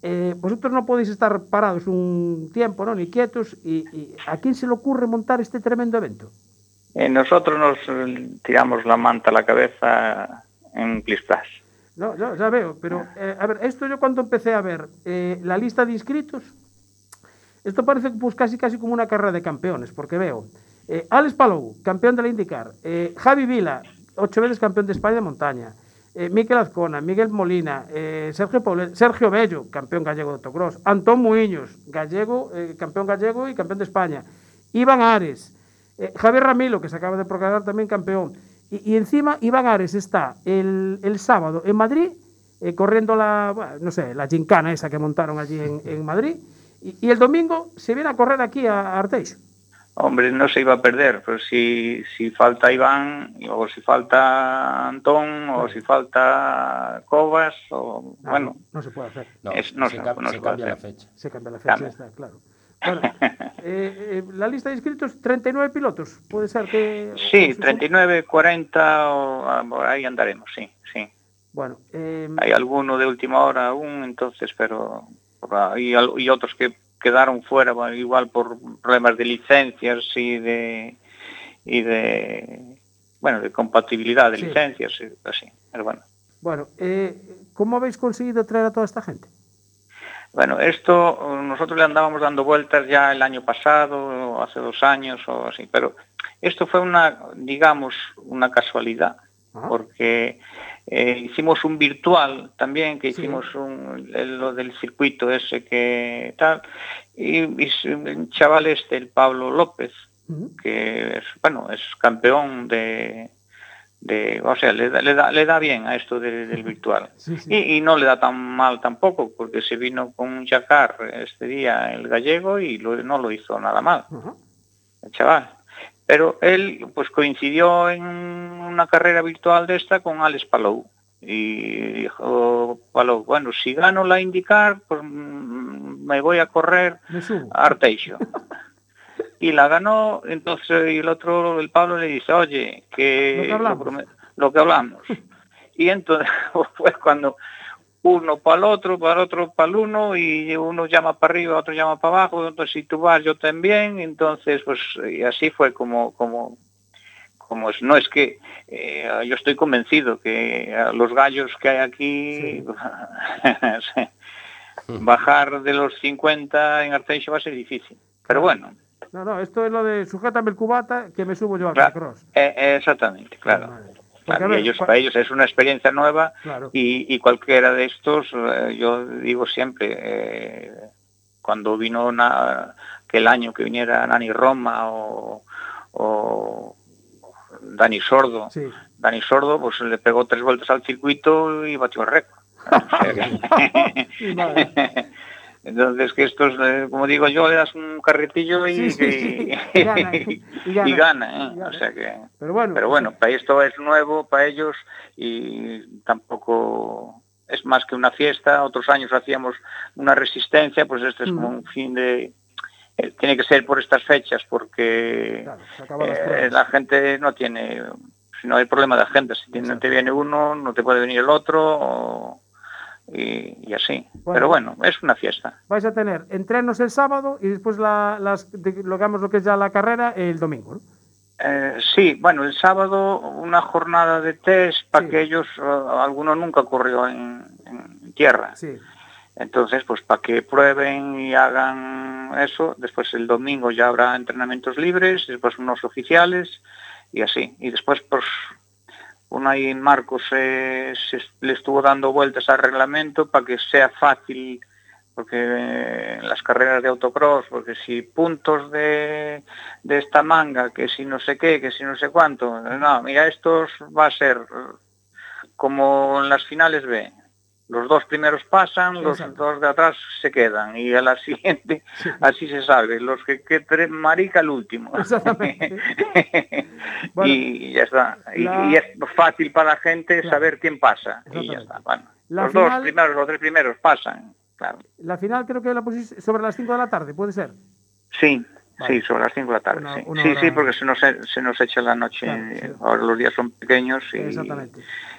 vosotros no podéis estar parados un tiempo, ¿no? Ni quietos. ¿Y a quién se le ocurre montar este tremendo evento? Nosotros nos tiramos la manta a la cabeza en plistas. No, ya veo, pero a ver, esto yo cuando empecé a ver la lista de inscritos, esto parece pues casi como una carrera de campeones, porque veo Alex Palou, campeón de la IndyCar, Javi Vila, 8 veces campeón de España de montaña, Miquel Azcona, Miguel Molina, Sergio Bello, campeón gallego de autocross, Antón Muiños, gallego, campeón gallego y campeón de España, Iván Ares, Javier Ramilo, que se acaba de proclamar también campeón, y encima Iván Ares está el sábado en Madrid, corriendo la gincana esa que montaron allí en Madrid, y el domingo se viene a correr aquí a Arteixo. Hombre, no se iba a perder, pero si falta Iván, o si falta Antón, o si falta Cobas, o bueno... No se puede hacer. Se cambia la fecha. Se cambia la fecha, está claro. Bueno, la lista de inscritos, 39 pilotos, puede ser que... Sí, 39, 40, o por ahí andaremos, sí. Bueno, hay alguno de última hora aún, entonces, pero... Y otros que quedaron fuera, igual por problemas de licencias y de compatibilidad de licencias, así, pero bueno. Bueno, ¿cómo habéis conseguido traer a toda esta gente? Bueno, esto nosotros le andábamos dando vueltas ya el año pasado, hace 2 años o así, pero esto fue una casualidad, porque hicimos un virtual también, que hicimos lo del circuito ese que tal, y un chaval el Pablo López, que es campeón o sea, le da bien a esto del virtual. Y no le da tan mal tampoco, porque se vino con un Dakar este día el gallego y no lo hizo nada mal, el chaval. Pero él pues coincidió en una carrera virtual de esta con Alex Palou. Y dijo Palou, bueno, si gano la IndyCar, pues me voy a correr a Arteixo. Y la ganó, entonces y el Pablo le dice, oye, que lo que hablamos. Y entonces fue cuando uno para el otro, para el uno, y uno llama para arriba, otro llama para abajo, entonces si tú vas, yo también. Entonces, pues, y así fue como no es que yo estoy convencido que a los gallos que hay aquí bajar de los 50 en Arteixo va a ser difícil, pero bueno. No, esto es lo de sujétame el cubata que me subo yo al cross. Exactamente, claro. Claro, para ellos es una experiencia nueva, y cualquiera de estos, yo digo siempre, cuando vino que el año que viniera Nani Roma o Dani Sordo, pues le pegó 3 vueltas al circuito y batió el récord. Entonces, que estos, como digo yo, le das un carretillo y gana. O sea que, pero bueno, para esto es nuevo para ellos y tampoco es más que una fiesta. Otros años hacíamos una resistencia, pues este es como un fin de... tiene que ser por estas fechas, porque la gente no tiene... Si no hay problema de agenda, si no te viene uno, no te puede venir el otro... Y así, pero bueno, es una fiesta. Vais a tener entrenos el sábado y después lo que es ya la carrera el domingo, ¿no? Sí, bueno, el sábado una jornada de test para que ellos, alguno nunca corrió en tierra, entonces pues para que prueben y hagan eso. Después el domingo ya habrá entrenamientos libres, después unos oficiales y así, y después pues Unai Marcos le estuvo dando vueltas al reglamento para que sea fácil, porque en las carreras de autocross, porque si puntos de esta manga, que si no sé qué, que si no sé cuánto, no, mira, estos va a ser como en las finales B. Los 2 primeros pasan, los 2 de atrás se quedan, y a la siguiente así se sabe, los que marica el último. Exactamente. Bueno, y ya está. Y es fácil para la gente saber quién pasa, y ya está. Bueno, los 3 primeros pasan, claro. La final creo que la pusiste sobre las 5 de la tarde, ¿puede ser? Sí. Vale. Sí, sobre las 5 de la tarde. Sí, porque se nos echa la noche, claro, ahora los días son pequeños. Exactamente.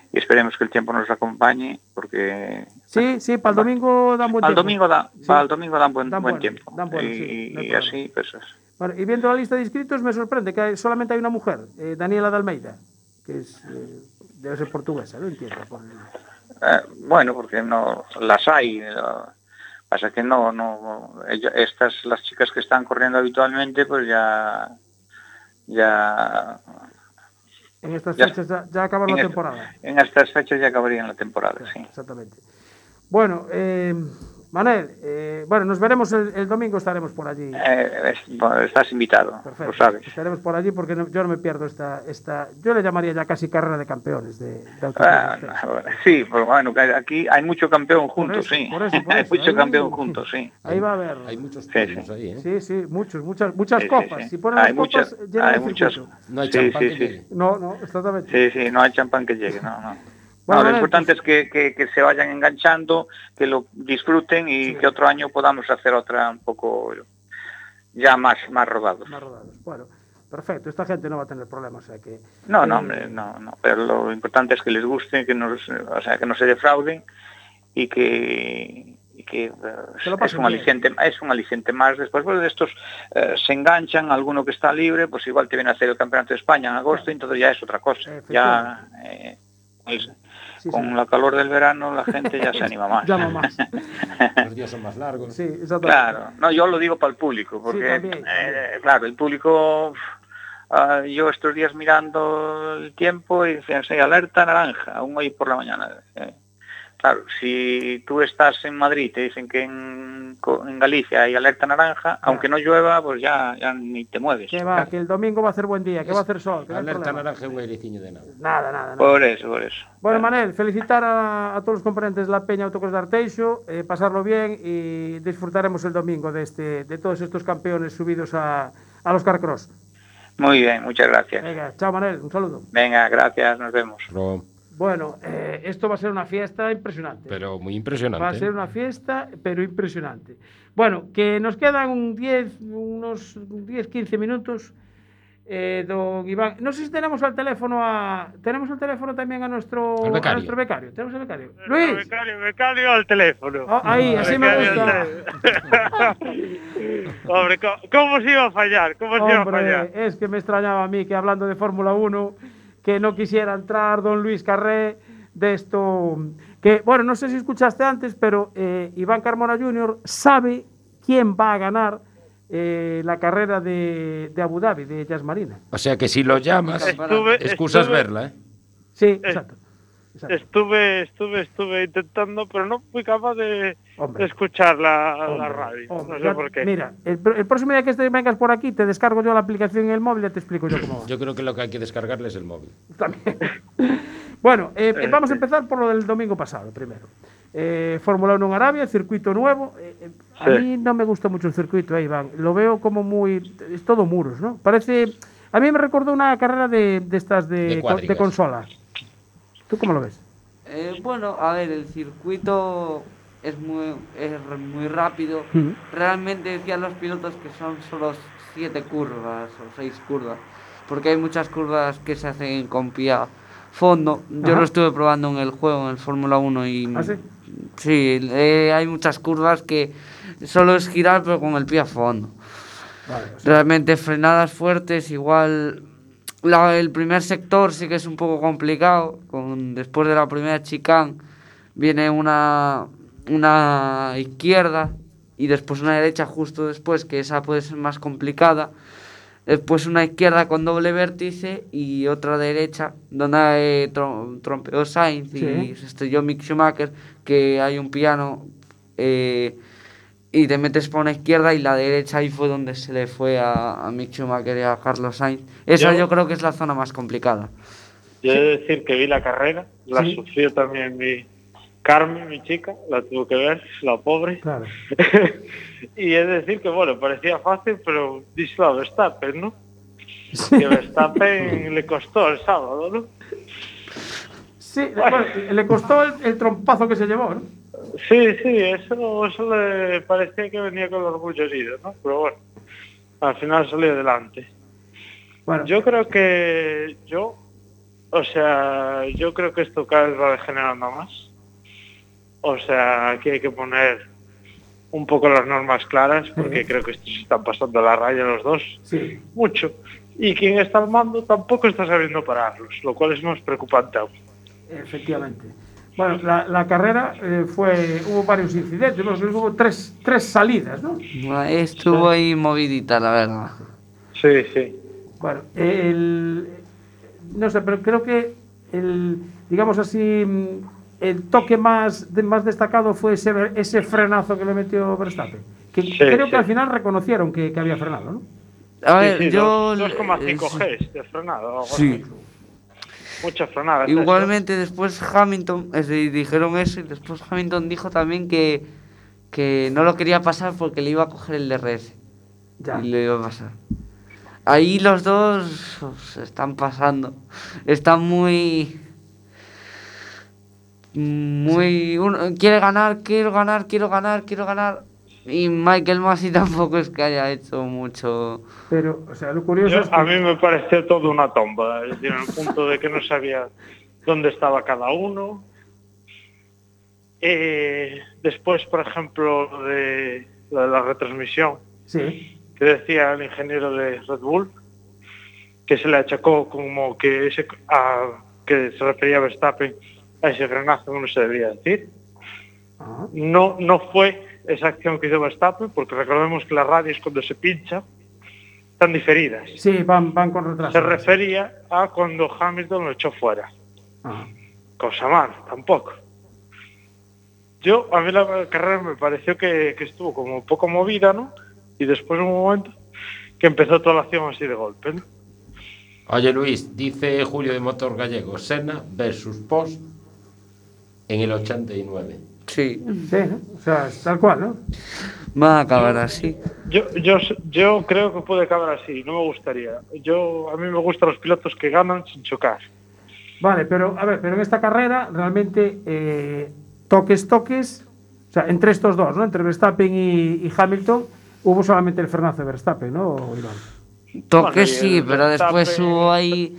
y esperemos que el tiempo nos acompañe, porque... Sí, para el domingo dan buen tiempo. Para el domingo dan buen tiempo. Y así, pues... Bueno, y viendo la lista de inscritos me sorprende que solamente hay una mujer, Daniela de Almeida, que debe ser portuguesa, no entiendo. Bueno, porque no las hay. Pasa que las chicas que están corriendo habitualmente, pues ya en estas fechas ya acabaron la temporada. En estas fechas ya acabarían la temporada, sí. Exactamente. Bueno, Manel, nos veremos el domingo, estaremos por allí. Estás invitado, perfecto, lo sabes. Estaremos por allí porque yo no me pierdo esta yo le llamaría ya casi carrera de campeones de sí, pues bueno, aquí hay mucho campeón juntos, sí. Por eso, hay mucho campeón juntos, sí. Ahí va a haber. Hay muchos premios ahí, ¿eh? Sí, muchas copas. Sí. Si ponen las copas, llenan el circuito. No hay champán que llegue. No, exactamente. Sí, no hay champán que llegue, no. Bueno, lo importante es que se vayan enganchando, que lo disfruten y que otro año podamos hacer otra un poco ya más rodados. Bueno, perfecto. Esta gente no va a tener problemas, o sea que... No, hombre, no. Pero lo importante es que les guste, que no se defrauden y que es un aliciente más. Después de estos se enganchan, alguno que está libre, pues igual te viene a hacer el Campeonato de España en agosto, y entonces ya es otra cosa. Ya... con la calor del verano la gente ya se anima más. Llama más. Los días son más largos. Sí, exactamente. Claro, no, yo lo digo para el público, porque claro, el público, yo estos días mirando el tiempo y decían, alerta naranja, aún hoy por la mañana. Claro, si tú estás en Madrid y te dicen que en Galicia hay alerta naranja, aunque no llueva, pues ya ni te mueves. Que el domingo va a ser buen día, que va a hacer sol. Alerta naranja es un aireciño de nada. Nada. Por eso. Bueno, Manel, felicitar a todos los componentes de la Peña Autocross de Arteixo, pasarlo bien y disfrutaremos el domingo de todos estos campeones subidos a los carcross. Muy bien, muchas gracias. Venga, chao Manel, un saludo. Venga, gracias, nos vemos. Bueno, esto va a ser una fiesta impresionante. Pero muy impresionante. Va a ser una fiesta, pero impresionante. Bueno, que nos quedan unos 10-15 minutos. Don Iván, no sé si tenemos al teléfono también a nuestro becario. ¿Tenemos al becario? Luis. Becario al teléfono. Ahí, así me gusta. Hombre, ¿cómo se iba a fallar? Es que me extrañaba a mí que hablando de Fórmula 1... que no quisiera entrar don Luis Carré de esto, que bueno, no sé si escuchaste antes, pero Iván Carmona Jr. sabe quién va a ganar la carrera de Abu Dhabi, de Yas Marina. O sea que si lo llamas, excusas verla, ¿eh? Sí, exacto. Estuve intentando, pero no fui capaz de escuchar la radio. No sé por qué. Mira, el próximo día que vengas por aquí, te descargo yo la aplicación en el móvil y te explico yo cómo va. Yo creo que lo que hay que descargarle es el móvil. También. Bueno, vamos a empezar por lo del domingo pasado, primero. Fórmula 1 en Arabia, circuito nuevo. A mí no me gusta mucho el circuito, Iván. Lo veo como es todo muros, ¿no? Parece... A mí me recordó una carrera de estas de consola. ¿Tú cómo lo ves? Bueno, a ver, el circuito es muy rápido. Realmente decían los pilotos que son solo 7 curvas o 6 curvas, porque hay muchas curvas que se hacen con pie a fondo. Yo lo estuve probando en el juego, en el Fórmula 1 y... ¿Ah, sí? Sí, hay muchas curvas que solo es girar pero con el pie a fondo. Vale, realmente frenadas fuertes, igual... el primer sector sí que es un poco complicado. Después de la primera chicane viene una izquierda y después una derecha justo después, que esa puede ser más complicada. Después una izquierda con doble vértice y otra derecha donde trompeó Sainz y se estrelló Mick Schumacher, que hay un piano y te metes por una izquierda y la derecha, ahí fue donde se le fue a Mick Schumacher y a Carlos Sainz. Esa yo creo que es la zona más complicada. Yo he de decir que vi la carrera, la sufrió también mi Carmen, mi chica, la tuvo que ver, la pobre. Claro. Y he de decir que, bueno, parecía fácil, pero dice a Verstappen, ¿no? Sí. Que Verstappen le costó el sábado, ¿no? Sí, bueno, le costó el trompazo que se llevó, ¿no? Sí, eso le parecía que venía con el orgullo herido, ¿no? Pero bueno, al final salió adelante. Bueno. Yo creo que O sea, yo creo que esto cada vez va degenerando más. O sea, aquí hay que poner un poco las normas claras, porque creo que estos están pasando la raya los dos. Sí. Mucho. Y quien está al mando tampoco está sabiendo pararlos, lo cual es más preocupante aún. Efectivamente. Bueno, la carrera hubo varios incidentes, ¿no? Hubo tres salidas, ¿no? Estuvo ahí movidita, la verdad. Sí, sí. Bueno, no sé, pero creo que digamos así, el toque más destacado fue ese frenazo que le metió Verstappen. Creo que al final reconocieron que había frenado, ¿no? A ver, sí, yo... 2,5 Gs de frenado. Sí. Muchas frenadas. Igualmente después Hamilton, dijeron eso, y después Hamilton dijo también que no lo quería pasar porque le iba a coger el DRS. Ya. Y le iba a pasar. Ahí los dos se están pasando. Están muy... quiere ganar, quiero ganar. Y Michael Masi tampoco es que haya hecho mucho. Pero, o sea, lo curioso es que... A mí me pareció todo una tomba, es decir, en el punto de que no sabía dónde estaba cada uno. Después, por ejemplo, lo de la retransmisión, sí, que decía el ingeniero de Red Bull, que se le achacó como que que se refería a Verstappen a ese frenazo que no se debía decir. No fue esa acción que hizo Verstappen, porque recordemos que las radios cuando se pincha están diferidas. Sí, van con retraso. Se refería a cuando Hamilton lo echó fuera. Cosa mal, tampoco. A mí la carrera me pareció que estuvo como un poco movida, ¿no? Y después un momento que empezó toda la acción así de golpe, ¿no? Oye, Luis, dice Julio de Motor Gallego, Senna versus Prost en el 89. Sí. Sí, ¿no? O sea, es tal cual, ¿no? Va a acabar así. Yo creo que puede acabar así, no me gustaría. A mí me gustan los pilotos que ganan sin chocar. Vale, pero en esta carrera realmente toques, o sea, entre estos dos, ¿no? Entre Verstappen y Hamilton, hubo solamente el frenazo de Verstappen, ¿no, Iván? Toques sí, pero después hubo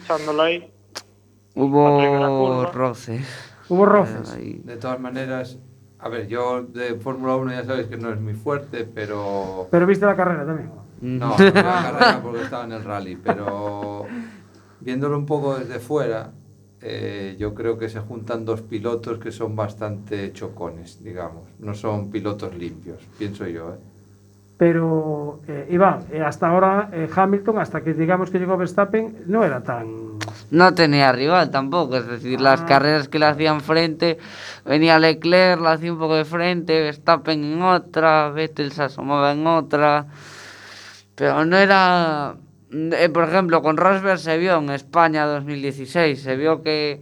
hubo roces. Hubo roces. De todas maneras, a ver, yo de Fórmula 1 ya sabéis que no es muy fuerte, pero... Pero viste la carrera también. No vi la carrera porque estaba en el rally, pero viéndolo un poco desde fuera, yo creo que se juntan dos pilotos que son bastante chocones, digamos. No son pilotos limpios, pienso yo, Pero, Iván, hasta ahora Hamilton, hasta que digamos que llegó Verstappen, no era tan... No tenía rival tampoco, es decir, las carreras que le hacían frente, venía Leclerc, le hacía un poco de frente, Verstappen en otra, Vettel se asomaba en otra, pero no era... por ejemplo, con Rosberg se vio en España 2016, se vio que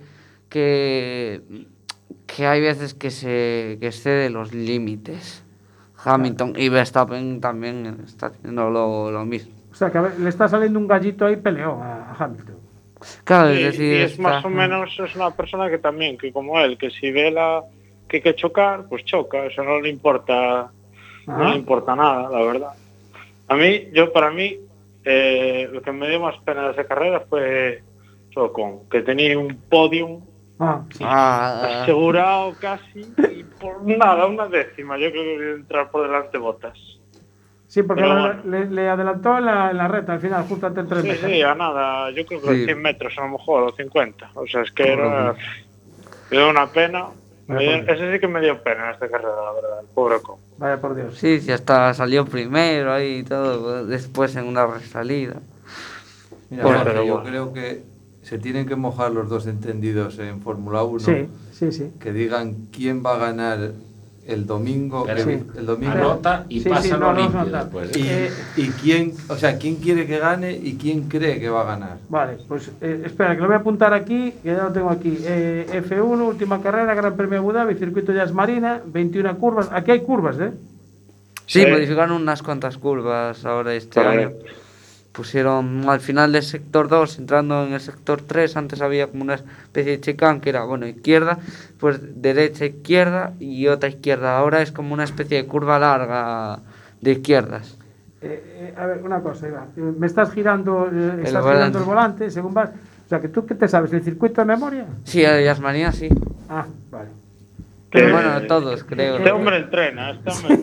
hay veces que se excede los límites. Hamilton y Verstappen también está haciendo lo mismo. O sea, que le está saliendo un gallito ahí peleón a Hamilton. Claro, es decir, y es más o menos es una persona que también, que como él, que si ve que hay que chocar, pues choca, eso no le importa, no le importa nada, la verdad. Para mí, lo que me dio más pena de esa carrera fue Ocon, que tenía un podium asegurado casi, y por nada, una décima, yo creo que voy a entrar por delante Bottas. Sí, porque le adelantó en la recta al final, justo ante el 3 metros. Sí, a nada, yo creo que 100 metros a lo mejor, o 50. O sea, es que me dio una pena. Ese sí que me dio pena en esta carrera, la verdad, el pobre Ocon. Vaya por Dios. Sí, hasta salió primero ahí y todo, después en una resalida. Mira, Jorge, yo creo que se tienen que mojar los dos entendidos en Fórmula 1. Sí. Que digan quién va a ganar el domingo. El domingo. Anota y pásalo limpio después. Y quién quiere que gane y quién cree que va a ganar. Vale, pues espera, que lo voy a apuntar aquí, que ya lo tengo aquí. F1, última carrera, Gran Premio de Abu Dhabi, circuito Yas Marina, 21 curvas. Aquí hay curvas, ¿eh? Sí, modificaron unas cuantas curvas ahora este año. Pusieron al final del sector 2, entrando en el sector 3, antes había como una especie de chicane que era, izquierda, pues derecha, izquierda y otra izquierda. Ahora es como una especie de curva larga de izquierdas. A ver, una cosa, Iván. Me estás girando el volante, según vas. O sea, que tú, ¿qué te sabes? ¿El circuito de memoria? Sí, a Yasmanía sí. Ah, vale. Pero bueno, todos, creo. Este hombre entrena.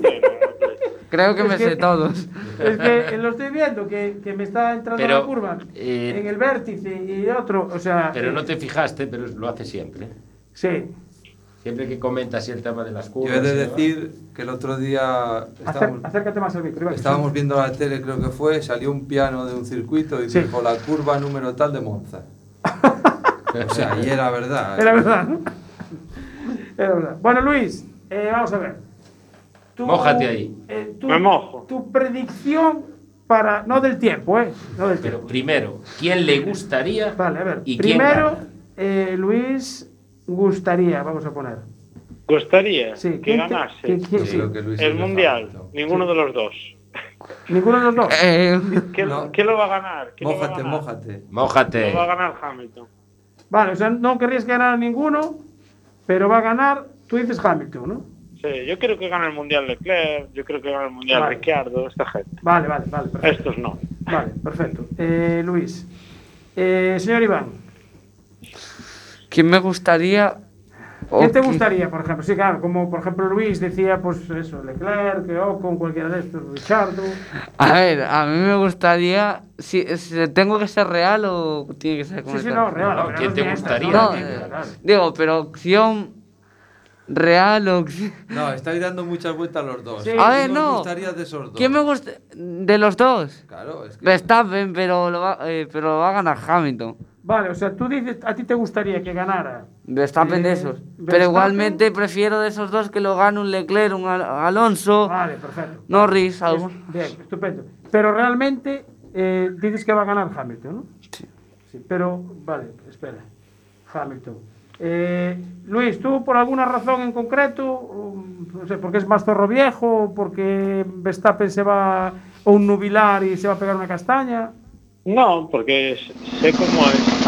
Creo que me sé todos. Es que lo estoy viendo, que me está entrando Pero, la curva en el vértice y otro, o sea... Pero no te fijaste, pero lo hace siempre. Sí. Siempre que comenta así el tema de las curvas. Yo he de decir que el otro día Acércate más al micro. estábamos viendo la tele, creo que fue, salió un piano de un circuito y dijo la curva número tal de Monza. O sea, y era verdad. Era verdad, ¿no? Era verdad. Bueno, Luis, vamos a ver. Mójate ahí. Me mojo. Tu predicción para... No del tiempo, No del tiempo. Pero primero, ¿quién le gustaría? Vale, a ver. ¿Y Primero, Luis gustaría, vamos a poner. ¿Gustaría Sí, que ganase el Mundial? Ninguno de los dos. ¿Ninguno de los dos? ¿Qué lo va a ganar? Mójate. Lo va a ganar Hamilton. Vale, o sea, no querrías que ganara ninguno, pero va a ganar, tú dices Hamilton, ¿no? Sí, yo creo que gane el Mundial Leclerc, yo creo que gane el Mundial Ricciardo, esta gente. Vale, perfecto. Estos no. Vale, perfecto. Luis. Señor Iván. ¿Quién me gustaría? ¿Quién te gustaría, por ejemplo? Sí, claro, como por ejemplo Luis decía, pues eso, Leclerc, Ocon, cualquiera de estos, Ricciardo. A ver, a mí me gustaría, si ¿tengo que ser real o tiene que ser Sí, no, real. No, ¿quién te gustaría? No, digo, pero opción real o... No, estáis dando muchas vueltas a los dos. Sí. A ver, ¿Quién no. os gustaría de esos dos? ¿Quién me gusta de los dos? Claro, es que... Verstappen, pero lo va a ganar Hamilton. Vale, o sea, tú dices, a ti te gustaría que ganara Verstappen de esos. Pero igualmente prefiero de esos dos que lo gane un Leclerc, un Alonso. Vale, perfecto. Norris, algo. Bien, estupendo. Pero realmente dices que va a ganar Hamilton, ¿no? Sí. Pero, vale, espera. Hamilton. Luis, ¿tú por alguna razón en concreto, no sé, porque es más zorro viejo, porque Verstappen se va a un nubilar y se va a pegar una castaña? No, porque sé cómo es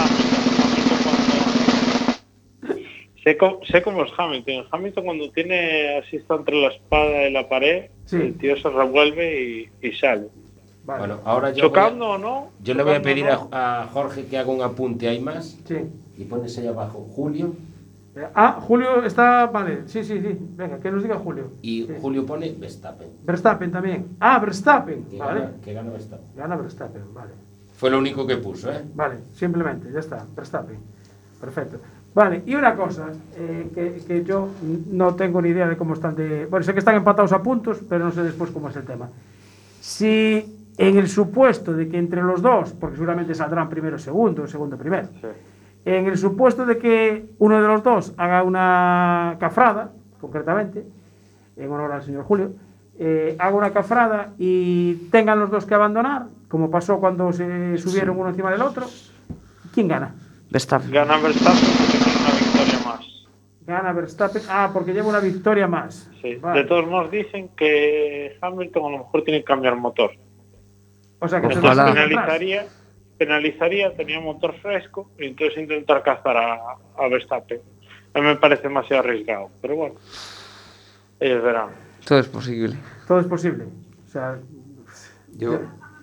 Hamilton. Sé cómo es Hamilton. Hamilton cuando tiene así está entre la espada y la pared, el tío se revuelve y sale. Vale. Bueno, ahora yo chocando o no. Yo le voy a pedir a Jorge que haga un apunte ahí más. Sí. Y pones ahí abajo Julio. Julio está, vale, sí. Venga, que nos diga Julio. Y Julio pone Verstappen. Verstappen también. Verstappen. Vale. Que gana Verstappen. Gana Verstappen, vale. Fue lo único que puso, Vale, simplemente, ya está, Verstappen. Perfecto. Vale, y una cosa, que yo no tengo ni idea de cómo están de... Bueno, sé que están empatados a puntos, pero no sé después cómo es el tema. Si en el supuesto de que entre los dos, porque seguramente saldrán primero segundo primero, sí. En el supuesto de que uno de los dos haga una cafrada, concretamente, en honor al señor Julio, haga una cafrada y tengan los dos que abandonar, como pasó cuando se subieron uno encima del otro, ¿quién gana? Verstappen. Gana Verstappen porque tiene una victoria más. Gana Verstappen, porque lleva una victoria más. Sí. Vale. De todos modos dicen que Hamilton a lo mejor tiene que cambiar motor. O sea que penalizaría, tenía motor fresco y entonces intentar cazar a Verstappen. A mí me parece demasiado arriesgado, pero bueno, ellos verán. Todo es posible. Todo es posible. O sea, yo...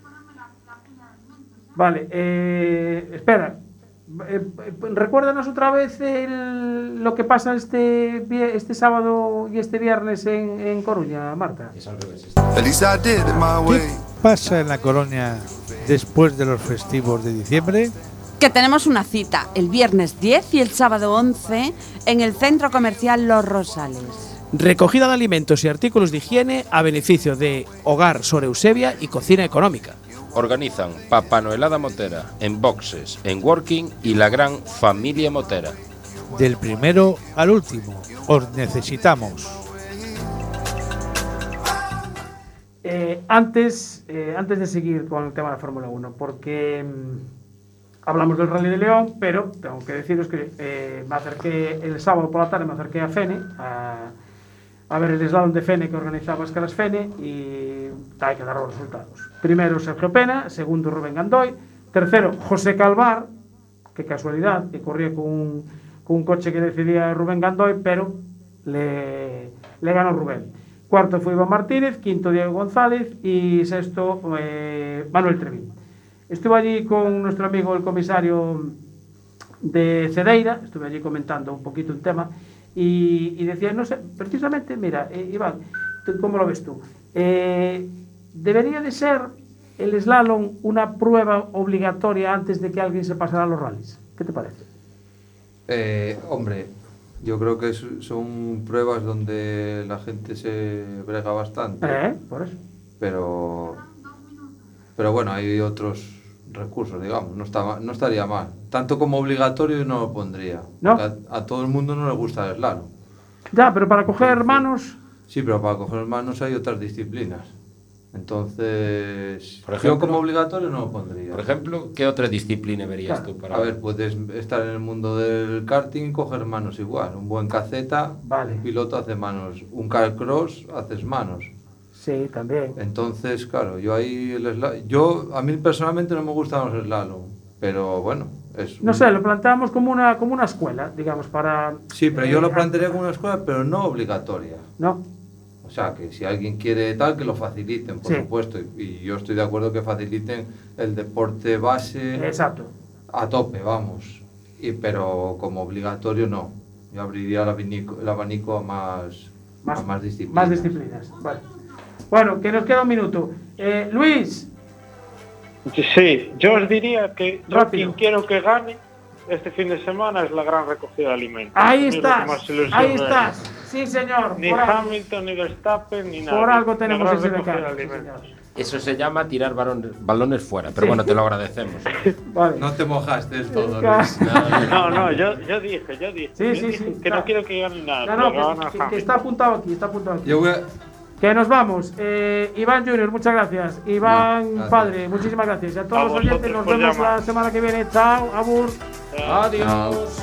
Vale, espera. Recuérdanos otra vez lo que pasa este sábado y este viernes en Coruña, Marta. ¿Qué pasa en la Coruña después de los festivos de diciembre? Que tenemos una cita el viernes 10 y el sábado 11 en el centro comercial Los Rosales. Recogida de alimentos y artículos de higiene a beneficio de Hogar Sor Eusebia y Cocina Económica. Organizan Papá Noelada Motera, en Boxes, en Working y la gran familia Motera. Del primero al último, os necesitamos. Antes de seguir con el tema de la Fórmula 1, porque hablamos del Rally de León, pero tengo que deciros que me acerqué el sábado por la tarde, me acerqué a Fene, a ver el slalom de Fene que organizaba Escalas Fene, y hay que dar los resultados. Primero Sergio Pena, segundo Rubén Gandoy, tercero José Calvar, qué casualidad, que corría con un coche que decidía Rubén Gandoy, pero le ganó Rubén. Cuarto fue Iván Martínez, quinto Diego González y sexto Manuel Trevín. Estuve allí con nuestro amigo el comisario de Cedeira, estuve allí comentando un poquito un tema, y decía, no sé, precisamente, mira, Iván, ¿cómo lo ves tú? ¿Debería de ser el slalom una prueba obligatoria antes de que alguien se pasara a los rallies? ¿Qué te parece? Hombre, yo creo que son pruebas donde la gente se brega bastante. Por eso. Pero bueno, hay otros recursos, digamos, no estaría mal. Tanto como obligatorio no lo pondría. ¿No? A todo el mundo no le gusta el slalom. Ya, pero para coger manos... Sí, pero para coger manos hay otras disciplinas. Entonces, por ejemplo, yo como obligatorio no lo pondría. Por ejemplo, ¿qué otra disciplina verías tú para...? A ver, puedes estar en el mundo del karting y coger manos igual. Un buen caceta, un piloto hace manos. Un carcross, haces manos. Sí, también. Entonces, claro, a mí personalmente no me gustan los slalom, pero bueno, no sé, lo planteamos como una escuela, digamos, para... Sí, pero yo lo plantearía como una escuela, pero no obligatoria. No. O sea, que si alguien quiere tal, que lo faciliten, por supuesto. Y yo estoy de acuerdo que faciliten el deporte base. Exacto. A tope, vamos. Pero como obligatorio no. Yo abriría el abanico a más disciplinas. Más disciplinas, vale. Bueno, que nos queda un minuto. Luis. Sí, yo os diría que yo quien quiero que gane este fin de semana es la gran recogida de alimentos. Ahí estás, ahí estás. Sí, señor. Ni Hamilton, ni Verstappen, ni nada. Por algo tenemos ese recogida de Eso se llama tirar balones fuera, pero bueno, te lo agradecemos. Vale. No te mojaste del todo, Luis. No, yo dije. Sí, que no quiero que gane nada. No, que está apuntado aquí, Que nos vamos. Iván Junior, muchas gracias. Iván Padre, muchísimas gracias. Y a todos los oyentes, nos vemos la semana que viene. Chao, abur. Adiós.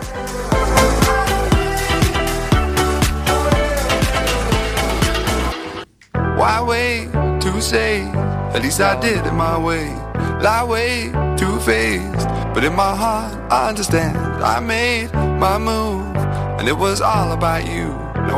Why wait to say? At least I did it my way. Lie way too faced, but in my heart I understand. I made my move, and it was all about you.